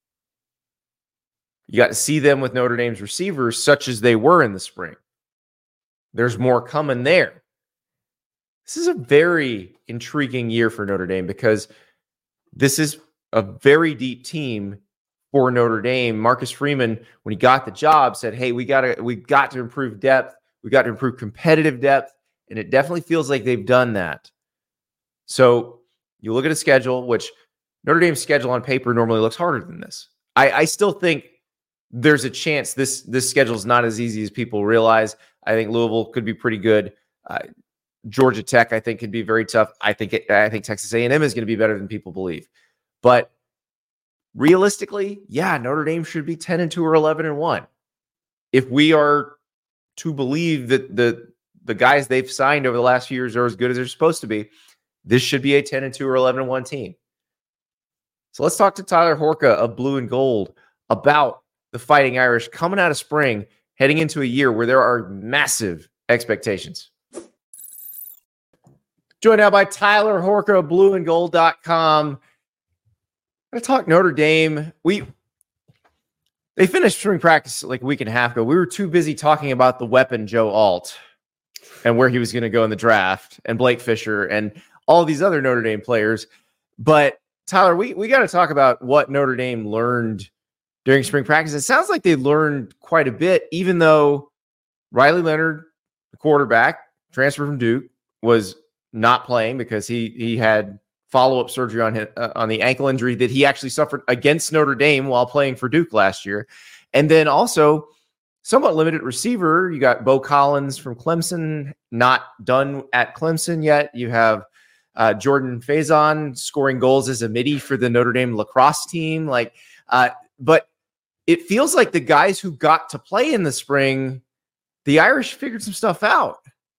You got to see them with Notre Dame's receivers, such as they were in the spring. There's more coming there. This is a very intriguing year for Notre Dame because this is a very deep team for Notre Dame. Marcus Freeman, when he got the job, said, hey, we got to we got to improve depth. We got to improve competitive depth. And it definitely feels like they've done that. So you look at a schedule, which Notre Dame's schedule on paper normally looks harder than this. I, I still think there's a chance this this schedule is not as easy as people realize. I think Louisville could be pretty good. Uh, Georgia Tech, I think, could be very tough. I think it, I think Texas A and M is going to be better than people believe. But realistically, yeah, Notre Dame should be ten and two or eleven and one. If we are to believe that the the guys they've signed over the last few years are as good as they're supposed to be, this should be a ten and two or eleven and one team. So let's talk to Tyler Horka of Blue and Gold about the Fighting Irish coming out of spring, heading into a year where there are massive expectations. Joined now by Tyler Horka of blue and gold dot com. I'm going to talk Notre Dame. We They finished spring practice like a week and a half ago. We were too busy talking about the weapon Joe Alt and where he was going to go in the draft and Blake Fisher and all these other Notre Dame players. But Tyler, we, we got to talk about what Notre Dame learned during spring practice. It sounds like they learned quite a bit, even though Riley Leonard, the quarterback, transferred from Duke, was not playing because he he had follow-up surgery on his, uh, on the ankle injury that he actually suffered against Notre Dame while playing for Duke last year. And then also somewhat limited receiver. You got Bo Collins from Clemson, not done at Clemson yet. You have uh, Jordan Faison scoring goals as a midi for the Notre Dame lacrosse team. Like, uh, but it feels like the guys who got to play in the spring, the Irish figured some stuff out.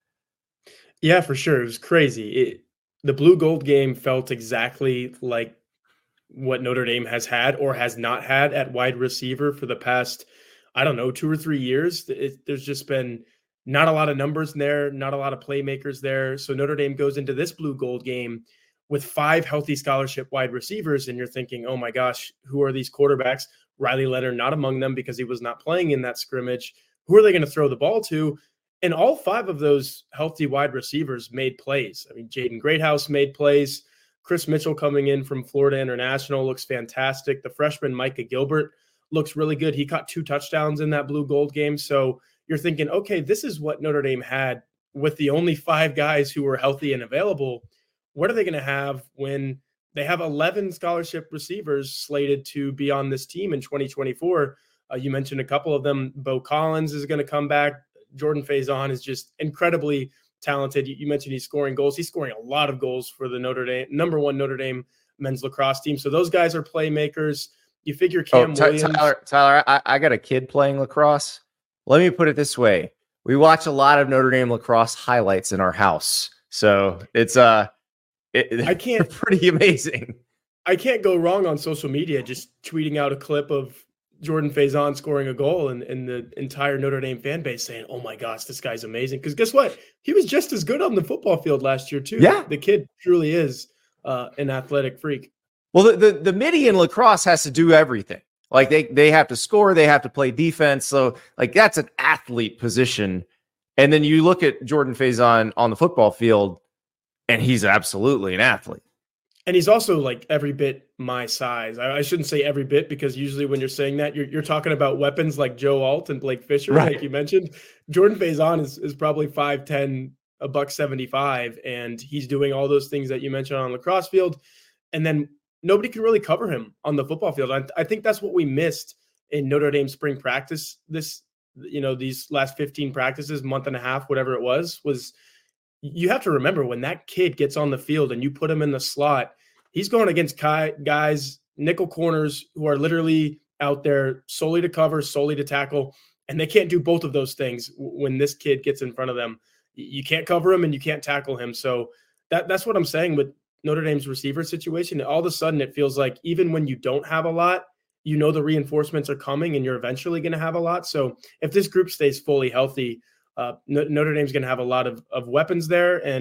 Yeah, for sure. It was crazy. It, the blue gold game felt exactly like what Notre Dame has had or has not had at wide receiver for the past, I don't know, two or three years. It, there's just been not a lot of numbers in there, not a lot of playmakers there. So Notre Dame goes into this blue gold game with five healthy scholarship wide receivers, and you're thinking, oh my gosh, who are these quarterbacks? Riley Leonard not among them because he was not playing in that scrimmage. Who are they going to throw the ball to? And all five of those healthy wide receivers made plays. I mean, Jaden Greathouse made plays. Chris Mitchell coming in from Florida International looks fantastic. The freshman Micah Gilbert looks really good. He caught two touchdowns in that blue gold game. So you're thinking, okay, this is what Notre Dame had with the only five guys who were healthy and available. What are they going to have when they have eleven scholarship receivers slated to be on this team in twenty twenty-four? Uh, you mentioned a couple of them. Bo Collins is going to come back. Jordan Faison is just incredibly talented. You, you mentioned he's scoring goals. He's scoring a lot of goals for the Notre Dame, number one Notre Dame men's lacrosse team. So those guys are playmakers. You figure Cam oh, t- Williams. Tyler, Tyler I, I got a kid playing lacrosse. Let me put it this way. We watch a lot of Notre Dame lacrosse highlights in our house. So it's uh, it, I can't pretty amazing. I can't go wrong on social media just tweeting out a clip of Jordan Faison scoring a goal and, and the entire Notre Dame fan base saying, oh my gosh, this guy's amazing. Because guess what? He was just as good on the football field last year too. Yeah. The kid truly is uh, an athletic freak. Well, the, the, the midi in lacrosse has to do everything. Like they, they have to score, they have to play defense. So like that's an athlete position. And then you look at Jordan Faison on the football field and he's absolutely an athlete. And he's also like every bit my size. I, I shouldn't say every bit because usually when you're saying that, you're, you're talking about weapons like Joe Alt and Blake Fisher, right, like you mentioned. Jordan Faison is, is probably five ten, a buck seventy-five, and he's doing all those things that you mentioned on the lacrosse field. And then nobody can really cover him on the football field. I, I think that's what we missed in Notre Dame spring practice. This, you know, these last fifteen practices, month and a half, whatever it was, was you have to remember when that kid gets on the field and you put him in the slot, he's going against guys, nickel corners who are literally out there solely to cover, solely to tackle, and they can't do both of those things when this kid gets in front of them. You can't cover him and you can't tackle him. So that, that's what I'm saying with Notre Dame's receiver situation. All of a sudden it feels like even when you don't have a lot, you know the reinforcements are coming and you're eventually going to have a lot. So if this group stays fully healthy, uh, Notre Dame's going to have a lot of, of weapons there. And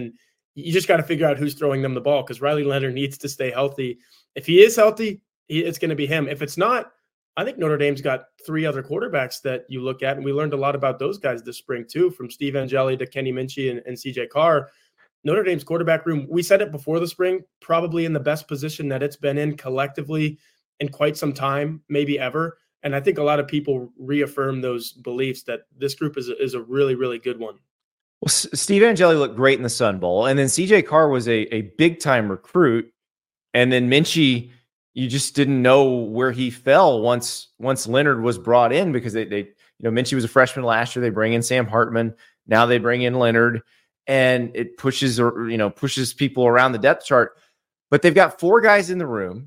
you just got to figure out who's throwing them the ball because Riley Leonard needs to stay healthy. If he is healthy, he, it's going to be him. If it's not, I think Notre Dame's got three other quarterbacks that you look at, and we learned a lot about those guys this spring too, from Steve Angeli to Kenny Minchey and, and C J Carr. Notre Dame's quarterback room, we said it before the spring, probably in the best position that it's been in collectively in quite some time, maybe ever. And I think a lot of people reaffirm those beliefs that this group is a, is a really, really good one. Well, S- Steve Angeli looked great in the Sun Bowl. And then C J Carr was a, a big-time recruit. And then Minchey, you just didn't know where he fell once once Leonard was brought in because they, they you know, Minchey was a freshman last year. They bring in Sam Hartman. Now they bring in Leonard. And it pushes, or you know, pushes people around the depth chart. But they've got four guys in the room.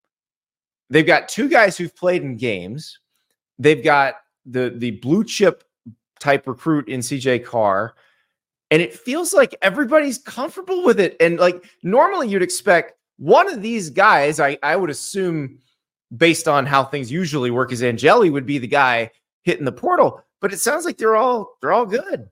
They've got two guys who've played in games. They've got the the blue chip type recruit in C J Carr, and it feels like everybody's comfortable with it. And like normally, you'd expect one of these guys. I I would assume, based on how things usually work, is Angeli would be the guy hitting the portal. But it sounds like they're all they're all good.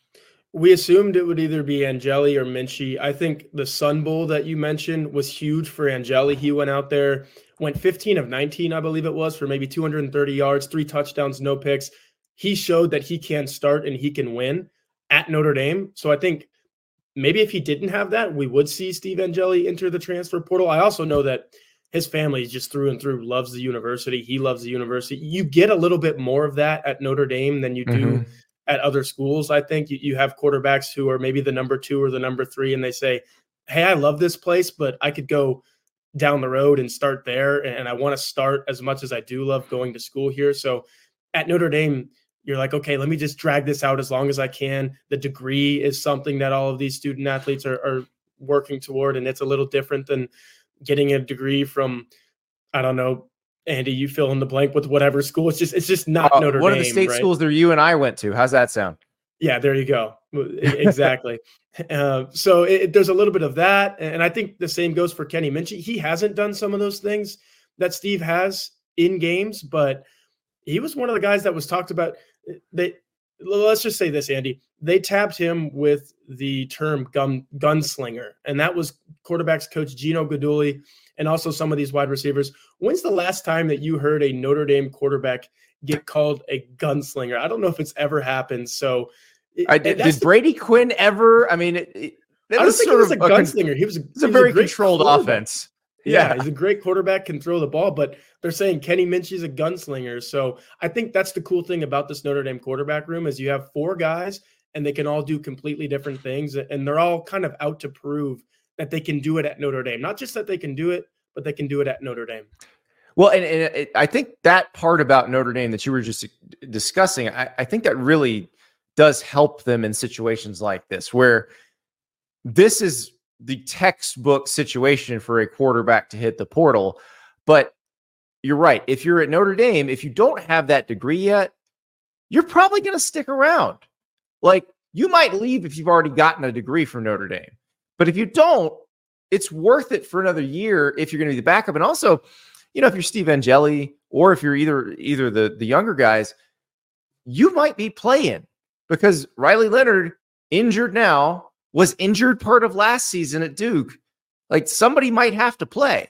We assumed it would either be Angeli or Minchey. I think the Sun Bowl that you mentioned was huge for Angeli. He went out there, went fifteen of nineteen, I believe it was, for maybe two hundred thirty yards, three touchdowns, no picks. He showed that he can start and he can win at Notre Dame. So I think maybe if he didn't have that, we would see Steve Angeli enter the transfer portal. I also know that his family just through and through loves the university. He loves the university. You get a little bit more of that at Notre Dame than you do mm-hmm. at other schools. I think you, you have quarterbacks who are maybe the number two or the number three, and they say, hey, I love this place, but I could go down the road and start there. And I want to start as much as I do love going to school here. So at Notre Dame, you're like, okay, let me just drag this out as long as I can. The degree is something that all of these student athletes are, are working toward. And it's a little different than getting a degree from, I don't know, Andy, you fill in the blank with whatever school. It's just, it's just not uh, Notre Dame. One of the state right? schools that you and I went to. How's that sound? Yeah, there you go. Exactly. uh, so it, there's a little bit of that. And I think the same goes for Kenny Minchey. He hasn't done some of those things that Steve has in games, but he was one of the guys that was talked about. They, let's just say this, Andy, they tapped him with the term gun, gunslinger. And that was quarterbacks coach Gino Guidugli and also some of these wide receivers. When's the last time that you heard a Notre Dame quarterback get called a gunslinger? I don't know if it's ever happened. So it, I did, did Brady the, Quinn ever? I mean, it, it, I don't think he was a gunslinger. He was a, he was a very controlled offense. Yeah, yeah, he's a great quarterback, can throw the ball, but they're saying Kenny Minchey's a gunslinger. So I think that's the cool thing about this Notre Dame quarterback room is you have four guys and they can all do completely different things. And they're all kind of out to prove that they can do it at Notre Dame. Not just that they can do it, but they can do it at Notre Dame. Well, and, and it, I think that part about Notre Dame that you were just discussing, I, I think that really does help them in situations like this, where this is the textbook situation for a quarterback to hit the portal. But you're right. If you're at Notre Dame, if you don't have that degree yet, you're probably going to stick around. Like, you might leave if you've already gotten a degree from Notre Dame. But if you don't, it's worth it for another year if you're going to be the backup. And also, you know, if you're Steve Angeli or if you're either either the, the younger guys, you might be playing because Riley Leonard, injured now, was injured part of last season at Duke. Like, somebody might have to play.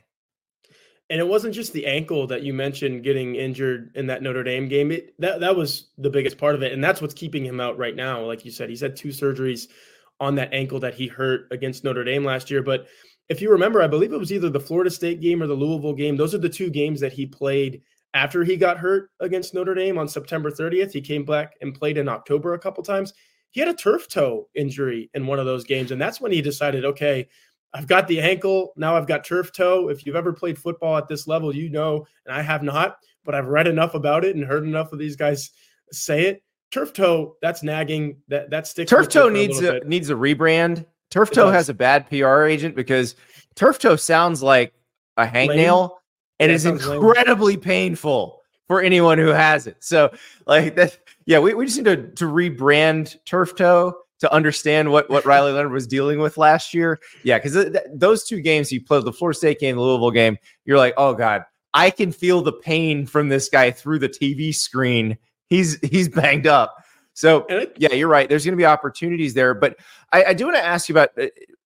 And it wasn't just the ankle that you mentioned getting injured in that Notre Dame game. It, that, that was the biggest part of it. And that's what's keeping him out right now. Like you said, he's had two surgeries on that ankle that he hurt against Notre Dame last year. But if you remember, I believe it was either the Florida State game or the Louisville game. Those are the two games that he played after he got hurt against Notre Dame on September thirtieth. He came back and played in October a couple times. He had a turf toe injury in one of those games. And that's when he decided, okay, I've got the ankle. Now I've got turf toe. If you've ever played football at this level, you know, and I have not, but I've read enough about it and heard enough of these guys say it. Turf toe, that's nagging. That that sticks. Turf toe needs a, a needs a rebrand. Turf toe has a bad P R agent because turf toe sounds like a hangnail and yeah, is incredibly lame. Painful for anyone who has it. So like that, yeah, we, we just need to, to rebrand turf toe to understand what, what Riley Leonard was dealing with last year. Yeah, because th- th- those two games you played, the Florida State game, the Louisville game, you're like, oh God, I can feel the pain from this guy through the T V screen. He's he's banged up. So yeah, you're right. There's going to be opportunities there. But I, I do want to ask you about uh,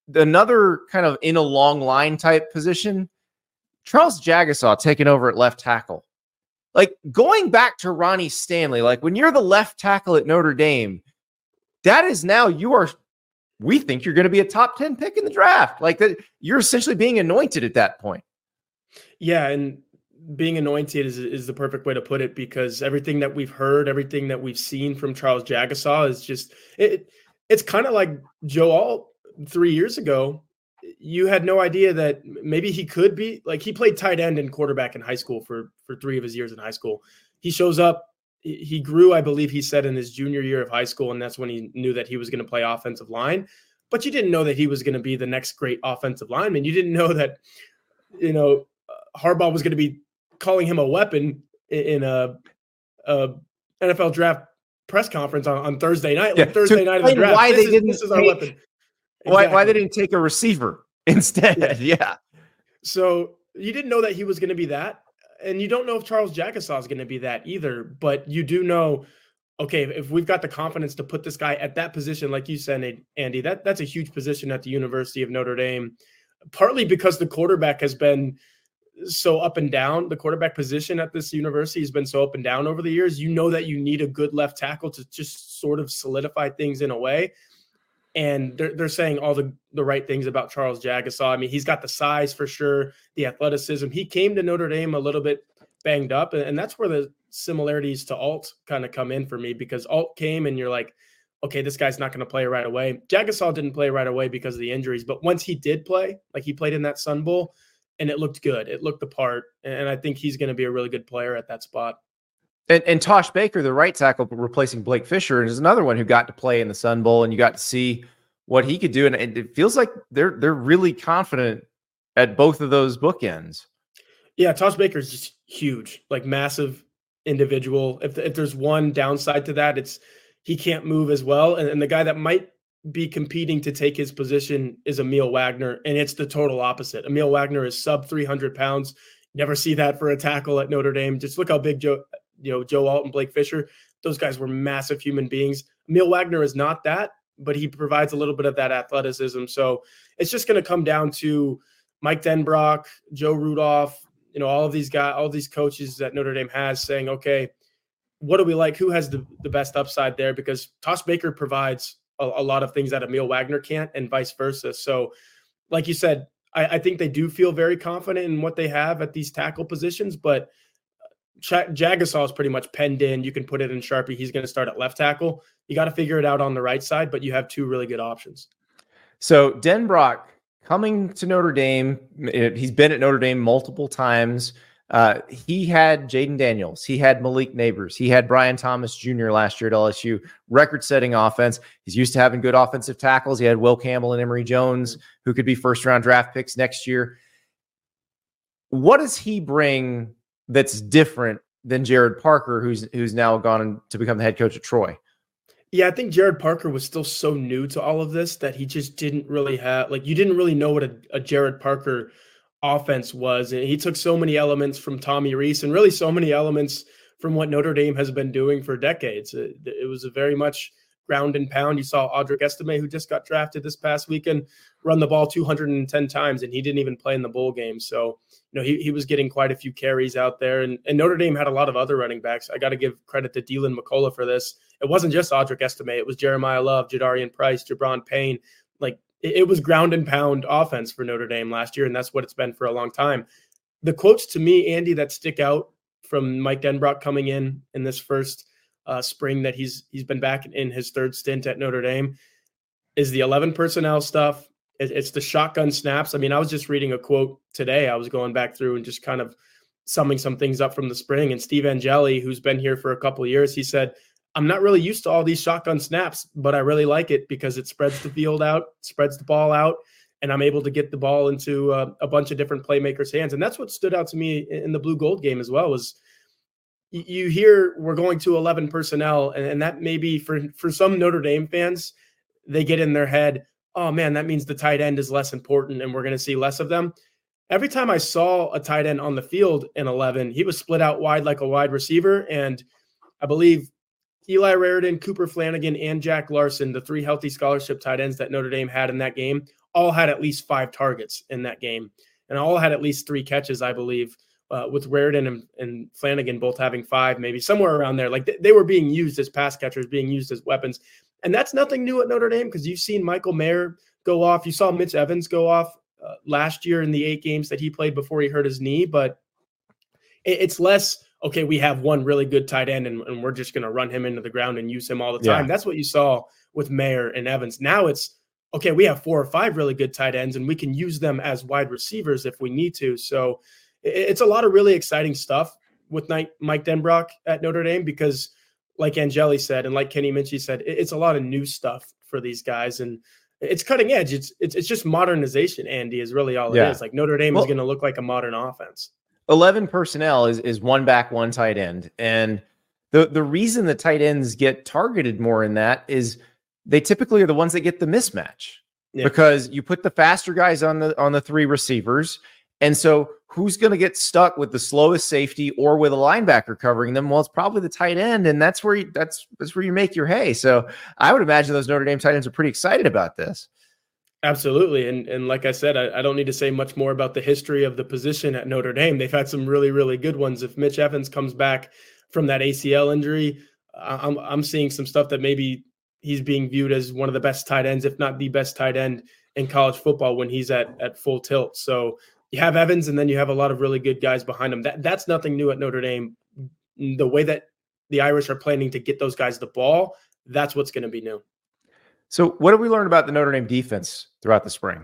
another kind of in a long line type position, Charles Jagasaw taking over at left tackle. Like going back to Ronnie Stanley, like when you're the left tackle at Notre Dame, that is now you are, we think you're going to be a top ten pick in the draft. Like that, you're essentially being anointed at that point. Yeah. And being anointed is, is the perfect way to put it, because everything that we've heard, everything that we've seen from Charles Jagasaw is just, it. It's kind of like Joe Alt three years ago. You had no idea that maybe he could be like, he played tight end and quarterback in high school for, for three of his years in high school. He shows up, he grew, I believe he said in his junior year of high school. And that's when he knew that he was going to play offensive line, but you didn't know that he was going to be the next great offensive lineman. You didn't know that, you know, Harbaugh was going to be calling him a weapon in a, a N F L draft press conference on, on Thursday night, like yeah, Thursday night of the draft. Why this they is, didn't this is our take, weapon. Why, Exactly. why they didn't take a receiver instead. Yeah. yeah. So you didn't know that he was going to be that. And you don't know if Charles Jagasaw is going to be that either, but you do know, okay, if we've got the confidence to put this guy at that position, like you said, Andy, that that's a huge position at the University of Notre Dame, partly because the quarterback has been so up and down. The quarterback position at this university has been so up and down over the years. You know that you need a good left tackle to just sort of solidify things in a way. And they're, they're saying all the, the right things about Charles Jagasaw. I mean, he's got the size for sure, the athleticism. He came to Notre Dame a little bit banged up, and, and that's where the similarities to Alt kind of come in for me, because Alt came and you're like, okay, this guy's not going to play right away. Jagasaw didn't play right away because of the injuries, but once he did play, like he played in that Sun Bowl, and it looked good. It looked the part. And I think he's going to be a really good player at that spot. And, and Tosh Baker, the right tackle replacing Blake Fisher, is another one who got to play in the Sun Bowl, and you got to see what he could do. And it feels like they're they're really confident at both of those bookends. Yeah, Tosh Baker is just huge, like massive individual. If, if there's one downside to that, it's he can't move as well. And, and the guy that might be competing to take his position is Emil Wagner, and it's the total opposite. Emil Wagner is sub three hundred pounds. Never see that for a tackle at Notre Dame. Just look how big Joe, you know, Joe Alt and Blake Fisher, those guys were massive human beings. Emil Wagner is not that, but he provides a little bit of that athleticism. So it's just going to come down to Mike Denbrock, Joe Rudolph, you know, all of these guys, all of these coaches that Notre Dame has saying, okay, what do we like? Who has the, the best upside there? Because Tosh Baker provides a, a lot of things that Emil Wagner can't, and vice versa. So like you said, I, I think they do feel very confident in what they have at these tackle positions, but Ch- Jagasaw is pretty much penned in. You can put it in Sharpie. He's going to start at left tackle. You got to figure it out on the right side, but you have two really good options. So Denbrock coming to Notre Dame, he's been at Notre Dame multiple times. Uh, he had Jaden Daniels. He had Malik Neighbors. He had Brian Thomas Junior last year at L S U. Record-setting offense. He's used to having good offensive tackles. He had Will Campbell and Emory Jones, who could be first-round draft picks next year. What does he bring that's different than Jared Parker, who's who's now gone to become the head coach at Troy? Yeah, I think Jared Parker was still so new to all of this that he just didn't really have, like, you didn't really know what a, a Jared Parker offense was. And he took so many elements from Tommy Rees and really so many elements from what Notre Dame has been doing for decades. It, it was a very much ground and pound. You saw Audric Estime, who just got drafted this past weekend, run the ball two hundred ten times, and he didn't even play in the bowl game. So, you know, he, he was getting quite a few carries out there. And, and Notre Dame had a lot of other running backs. I got to give credit to Dylan McCullough for this. It wasn't just Audric Estime. It was Jeremiah Love, Jadarian Price, Jabron Payne. Like, it, it was ground and pound offense for Notre Dame last year, and that's what it's been for a long time. The quotes to me, Andy, that stick out from Mike Denbrock coming in in this first uh, spring that he's he's been back in his third stint at Notre Dame is the eleven personnel stuff. It, it's the shotgun snaps. I mean, I was just reading a quote today. I was going back through and just kind of summing some things up from the spring. And Steve Angeli, who's been here for a couple of years, he said, I'm not really used to all these shotgun snaps, but I really like it because it spreads the field out, spreads the ball out, and I'm able to get the ball into uh, a bunch of different playmakers' hands. And that's what stood out to me in the blue gold game as well, was you hear we're going to eleven personnel, and, and that maybe for, for some Notre Dame fans, they get in their head, oh man, that means the tight end is less important and we're going to see less of them. Every time I saw a tight end on the field in eleven, he was split out wide like a wide receiver. And I believe Eli Raridan, Cooper Flanagan, and Jack Larson, the three healthy scholarship tight ends that Notre Dame had in that game, all had at least five targets in that game, and all had at least three catches, I believe, uh, with Raridan and, and Flanagan both having five, maybe somewhere around there. Like th- they were being used as pass catchers, being used as weapons. And that's nothing new at Notre Dame, because you've seen Michael Mayer go off. You saw Mitch Evans go off uh, last year in the eight games that he played before he hurt his knee. But it, it's less, okay, we have one really good tight end and, and we're just going to run him into the ground and use him all the time. Yeah. That's what you saw with Mayer and Evans. Now it's, okay, we have four or five really good tight ends and we can use them as wide receivers if we need to. So it, it's a lot of really exciting stuff with Mike Denbrock at Notre Dame, because like Angeli said, and like Kenny Minchey said, it, it's a lot of new stuff for these guys, and it's cutting edge. It's it's, it's just modernization, Andy, is really all yeah. it is. Like Notre Dame well, is going to look like a modern offense. eleven personnel is is one back, one tight end. And the, the reason the tight ends get targeted more in that is they typically are the ones that get the mismatch, yeah. because you put the faster guys on the on the three receivers. And so who's going to get stuck with the slowest safety or with a linebacker covering them? Well, it's probably the tight end, and that's where you, that's that's where you make your hay. So I would imagine those Notre Dame tight ends are pretty excited about this. Absolutely. And and like I said, I, I don't need to say much more about the history of the position at Notre Dame. They've had some really, really good ones. If Mitch Evans comes back from that A C L injury, I'm I'm seeing some stuff that maybe he's being viewed as one of the best tight ends, if not the best tight end in college football when he's at at full tilt. So you have Evans, and then you have a lot of really good guys behind him. That that's nothing new at Notre Dame. The way that the Irish are planning to get those guys the ball, that's what's going to be new. So what have we learned about the Notre Dame defense throughout the spring?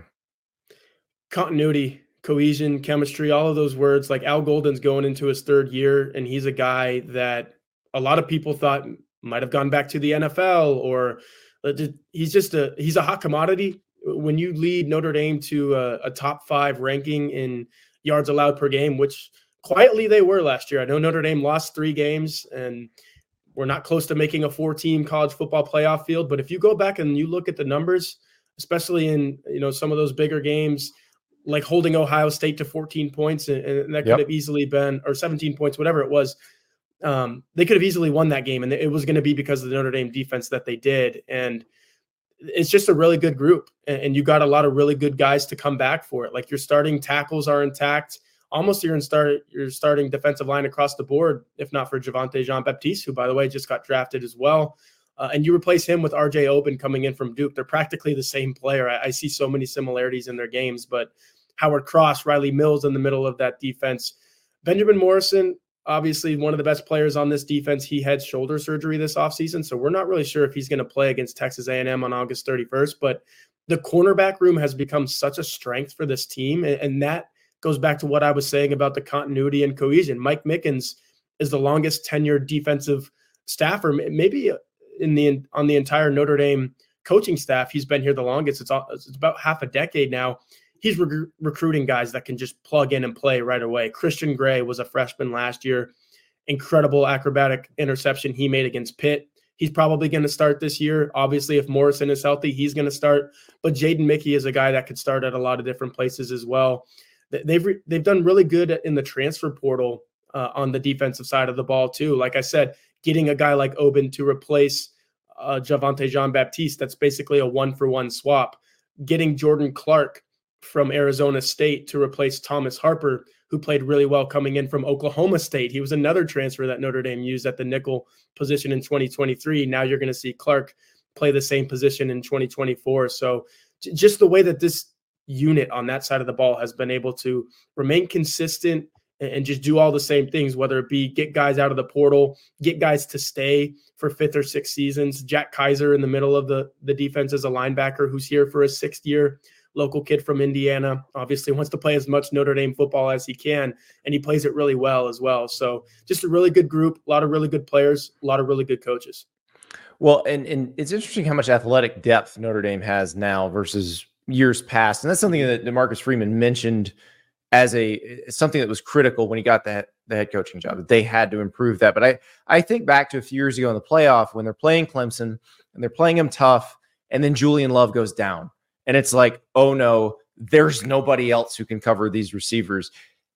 Continuity, cohesion, chemistry, all of those words. Like Al Golden's going into his third year, and he's a guy that a lot of people thought might have gone back to the N F L, or he's just a he's a hot commodity. When you lead Notre Dame to a, a top five ranking in yards allowed per game, which quietly they were last year. I know Notre Dame lost three games and we're not close to making a four-team college football playoff field. But if you go back and you look at the numbers, especially in you know some of those bigger games, like holding Ohio State to fourteen points, and, and that could yep. have easily been, or seventeen points, whatever it was, um, they could have easily won that game. And it was going to be because of the Notre Dame defense that they did. And it's just a really good group, and you got a lot of really good guys to come back for it. Like your starting tackles are intact. Almost your start your starting defensive line across the board, if not for Javonte Jean-Baptiste, who, by the way, just got drafted as well. Uh, and you replace him with R J Oben coming in from Duke. They're practically the same player. I, I see so many similarities in their games, but Howard Cross, Riley Mills in the middle of that defense. Benjamin Morrison, obviously one of the best players on this defense. He had shoulder surgery this offseason, so we're not really sure if he's going to play against Texas A and M on August thirty-first. But the cornerback room has become such a strength for this team, and, and that goes back to what I was saying about the continuity and cohesion. Mike Mickens is the longest tenured defensive staffer, maybe in the on the entire Notre Dame coaching staff. He's been here the longest. It's, all, it's about half a decade now. He's re- recruiting guys that can just plug in and play right away. Christian Gray was a freshman last year. Incredible acrobatic interception he made against Pitt. He's probably going to start this year. Obviously, if Morrison is healthy, he's going to start. But Jaden Mickey is a guy that could start at a lot of different places as well. They've re- they've done really good in the transfer portal uh, on the defensive side of the ball too. Like I said, getting a guy like Oben to replace uh, Javonte Jean-Baptiste, that's basically a one-for-one swap. Getting Jordan Clark from Arizona State to replace Thomas Harper, who played really well coming in from Oklahoma State. He was another transfer that Notre Dame used at the nickel position in twenty twenty-three. Now you're going to see Clark play the same position in twenty twenty-four. So j- just the way that this unit on that side of the ball has been able to remain consistent and, and just do all the same things, whether it be get guys out of the portal, get guys to stay for fifth or sixth seasons. Jack Kaiser in the middle of the, the defense as a linebacker who's here for his sixth year. Local kid from Indiana, obviously wants to play as much Notre Dame football as he can, and he plays it really well as well. So just a really good group, a lot of really good players, a lot of really good coaches. Well, and, and it's interesting how much athletic depth Notre Dame has now versus years past. And that's something that Marcus Freeman mentioned as a something that was critical when he got that the head coaching job, that they had to improve that. But I, I think back to a few years ago in the playoff when they're playing Clemson and they're playing them tough, and then Julian Love goes down. And it's like, oh no, there's nobody else who can cover these receivers.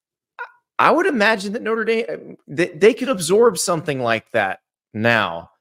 I would imagine that Notre Dame, they, they could absorb something like that now.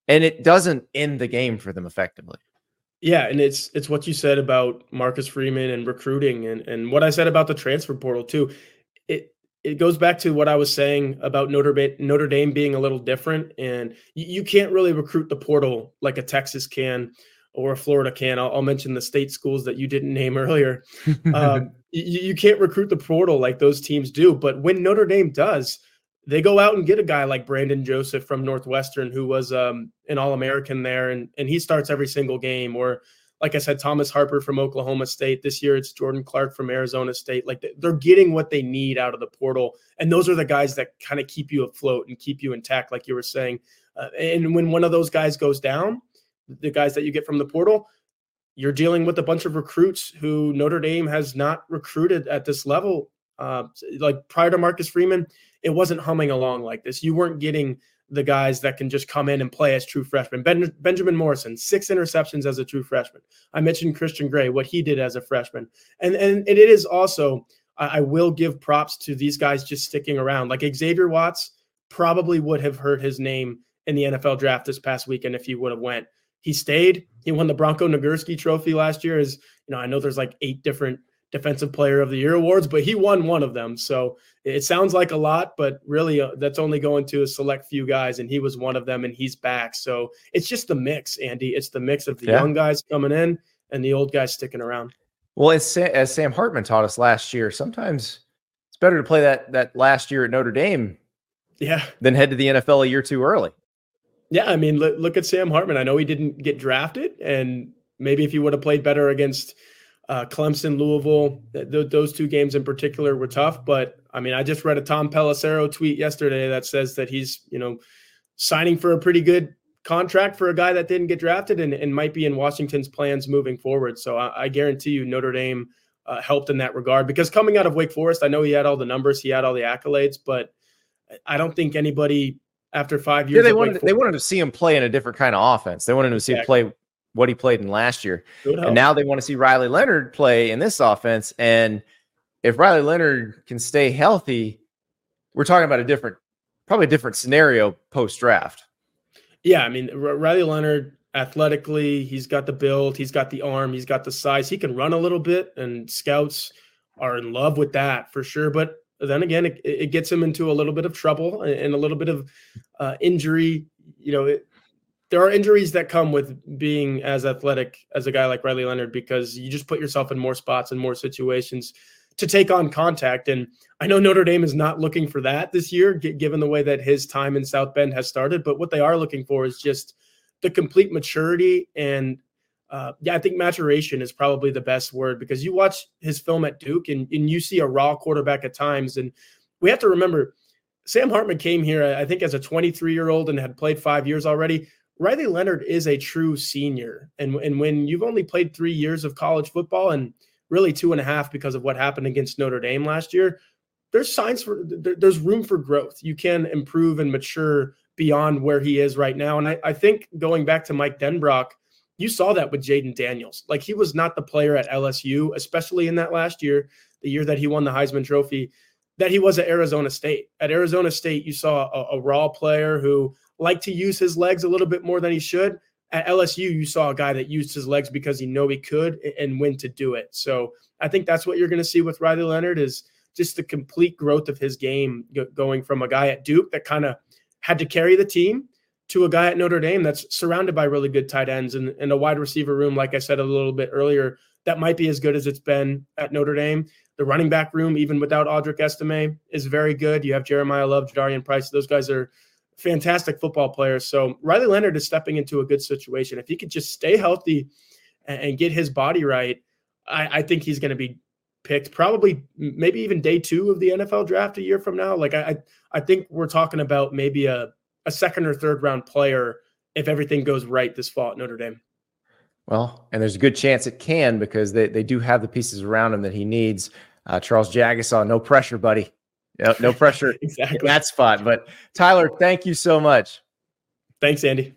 and it doesn't end the game for them effectively. Yeah, and it's it's what you said about Marcus Freeman and recruiting, and and what I said about the transfer portal too. It it goes back to what I was saying about Notre Dame, Notre Dame being a little different, and you, you can't really recruit the portal like a Texas can or a Florida can. I'll, I'll mention the state schools that you didn't name earlier. Um, you, you can't recruit the portal like those teams do, but when Notre Dame does, they go out and get a guy like Brandon Joseph from Northwestern, who was um, an All-American there, and, and he starts every single game. Or, like I said, Thomas Harper from Oklahoma State. This year it's Jordan Clark from Arizona State. Like, they're getting what they need out of the portal, and those are the guys that kind of keep you afloat and keep you intact, like you were saying. Uh, and when one of those guys goes down, the guys that you get from the portal, you're dealing with a bunch of recruits who Notre Dame has not recruited at this level. Uh, like prior to Marcus Freeman, it wasn't humming along like this. You weren't getting the guys that can just come in and play as true freshmen. Ben, Benjamin Morrison, six interceptions as a true freshman. I mentioned Christian Gray, what he did as a freshman. And, and it is also, I, I will give props to these guys just sticking around. Like Xavier Watts probably would have heard his name in the N F L draft this past weekend if he would have went. He stayed. He won the Bronco Nagurski Trophy last year. As you know, I know there's like eight different Defensive Player of the Year awards, but he won one of them. So it sounds like a lot, but really uh, that's only going to a select few guys, and he was one of them, and he's back. So it's just the mix, Andy. It's the mix of the yeah. young guys coming in and the old guys sticking around. Well, as, as Sam Hartman taught us last year, sometimes it's better to play that that last year at Notre Dame yeah. than head to the N F L a year too early. Yeah, I mean, look, look at Sam Hartman. I know he didn't get drafted, and maybe if he would have played better against uh, Clemson, Louisville, th- those two games in particular were tough. But, I mean, I just read a Tom Pelissero tweet yesterday that says that he's, you know, signing for a pretty good contract for a guy that didn't get drafted and, and might be in Washington's plans moving forward. So I, I guarantee you Notre Dame uh, helped in that regard, because coming out of Wake Forest, I know he had all the numbers, he had all the accolades, but I don't think anybody – after five years, yeah, they wanted they wanted to see him play in a different kind of offense. They wanted to see exactly. him play what he played in last year, and now they want to see Riley Leonard play in this offense. And if Riley Leonard can stay healthy, we're talking about a different, probably a different scenario post draft. Yeah, I mean, R- Riley Leonard athletically, he's got the build, he's got the arm, he's got the size, he can run a little bit, and scouts are in love with that for sure. But then again, it, it gets him into a little bit of trouble and a little bit of uh, injury. You know, it, there are injuries that come with being as athletic as a guy like Riley Leonard, because you just put yourself in more spots and more situations to take on contact. And I know Notre Dame is not looking for that this year, given the way that his time in South Bend has started. But what they are looking for is just the complete maturity and Uh, yeah, I think maturation is probably the best word, because you watch his film at Duke and, and you see a raw quarterback at times. And we have to remember, Sam Hartman came here, I think, as a twenty-three-year-old and had played five years already. Riley Leonard is a true senior. And, and when you've only played three years of college football, and really two and a half because of what happened against Notre Dame last year, there's signs for there, there's room for growth. You can improve and mature beyond where he is right now. And I, I think going back to Mike Denbrock, you saw that with Jaden Daniels. Like, he was not the player at L S U, especially in that last year, the year that he won the Heisman Trophy, that he was at Arizona State. At Arizona State, you saw a, a raw player who liked to use his legs a little bit more than he should. At L S U, you saw a guy that used his legs because he knew he could and when to do it. So I think that's what you're going to see with Riley Leonard, is just the complete growth of his game, going from a guy at Duke that kind of had to carry the team to a guy at Notre Dame that's surrounded by really good tight ends and, and a wide receiver room, like I said a little bit earlier, that might be as good as it's been at Notre Dame. The running back room, even without Audric Estime, is very good. You have Jeremiah Love, Jadarian Price. Those guys are fantastic football players. So Riley Leonard is stepping into a good situation. If he could just stay healthy and, and get his body right, I, I think he's going to be picked probably maybe even day two of the N F L draft a year from now. Like I, I think we're talking about maybe a, a second or third round player if everything goes right this fall at Notre Dame. Well, and there's a good chance it can, because they, they do have the pieces around him that he needs. Uh, Charles Jagusah, no pressure, buddy. No, no pressure exactly. in that spot. But Tyler, thank you so much. Thanks, Andy.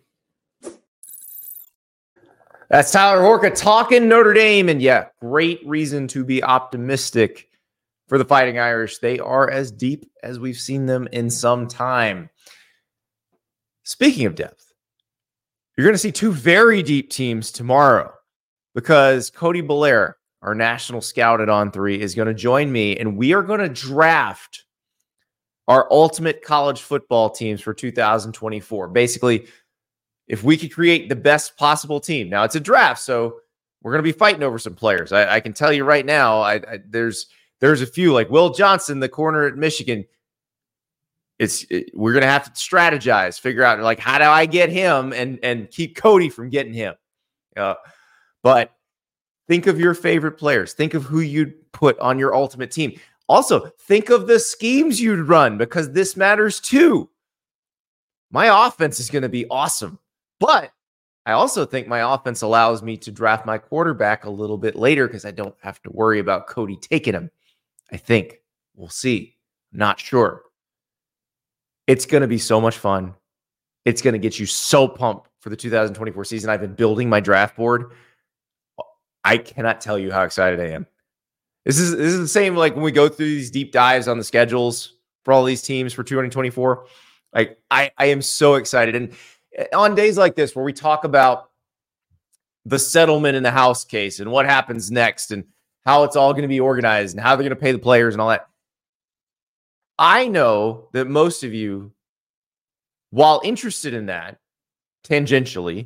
That's Tyler Horka talking Notre Dame. And yeah, great reason to be optimistic for the Fighting Irish. They are as deep as we've seen them in some time. Speaking of depth, You're going to see two very deep teams tomorrow because Cody Belair, our national scout at On three, is going to join me, and we are going to draft our ultimate college football teams for two thousand twenty-four. Basically, if we could create the best possible team. Now, it's a draft, so we're going to be fighting over some players. I, I can tell you right now, I, I, there's there's a few, like Will Johnson, the corner at Michigan. It's it, we're going to have to strategize, figure out, like, how do I get him and, and keep Cody from getting him? Uh, but think of your favorite players. Think of who you'd put on your ultimate team. Also, think of the schemes you'd run, because this matters too. My offense is going to be awesome, but I also think my offense allows me to draft my quarterback a little bit later because I don't have to worry about Cody taking him. I think. We'll see. Not sure. It's going to be so much fun. It's going to get you so pumped for the two thousand twenty-four season. I've been building my draft board. I cannot tell you how excited I am. This is this is the same like when we go through these deep dives on the schedules for all these teams for two thousand twenty-four. Like I, I am so excited. And on days like this where we talk about the settlement in the House case and what happens next and how it's all going to be organized and how they're going to pay the players and all that, I know that most of you, while interested in that tangentially,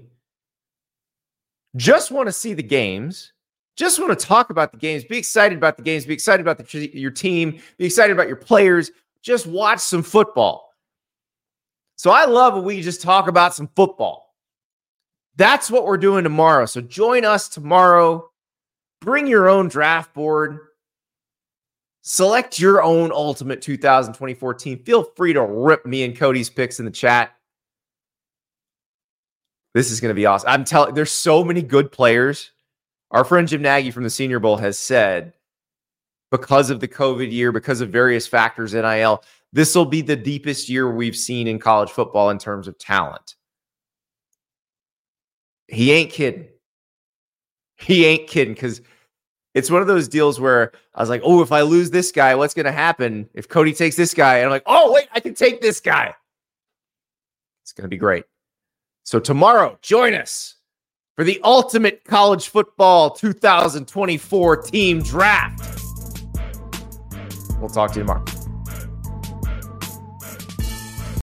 just want to see the games, just want to talk about the games, be excited about the games, be excited about the, your team, be excited about your players, just watch some football. So I love when we just talk about some football. That's what we're doing tomorrow. So join us tomorrow. Bring your own draft board. Select your own ultimate two thousand twenty-four team. Feel free to rip me and Cody's picks in the chat. This is going to be awesome. I'm telling there's so many good players. Our friend Jim Nagy from the Senior Bowl has said, because of the COVID year, because of various factors, N I L, this will be the deepest year we've seen in college football in terms of talent. He ain't kidding. He ain't kidding, because it's one of those deals where I was like, oh, if I lose this guy, what's going to happen if Cody takes this guy? And I'm like, oh, wait, I can take this guy. It's going to be great. So tomorrow, join us for the ultimate college football two thousand twenty-four team draft. We'll talk to you tomorrow.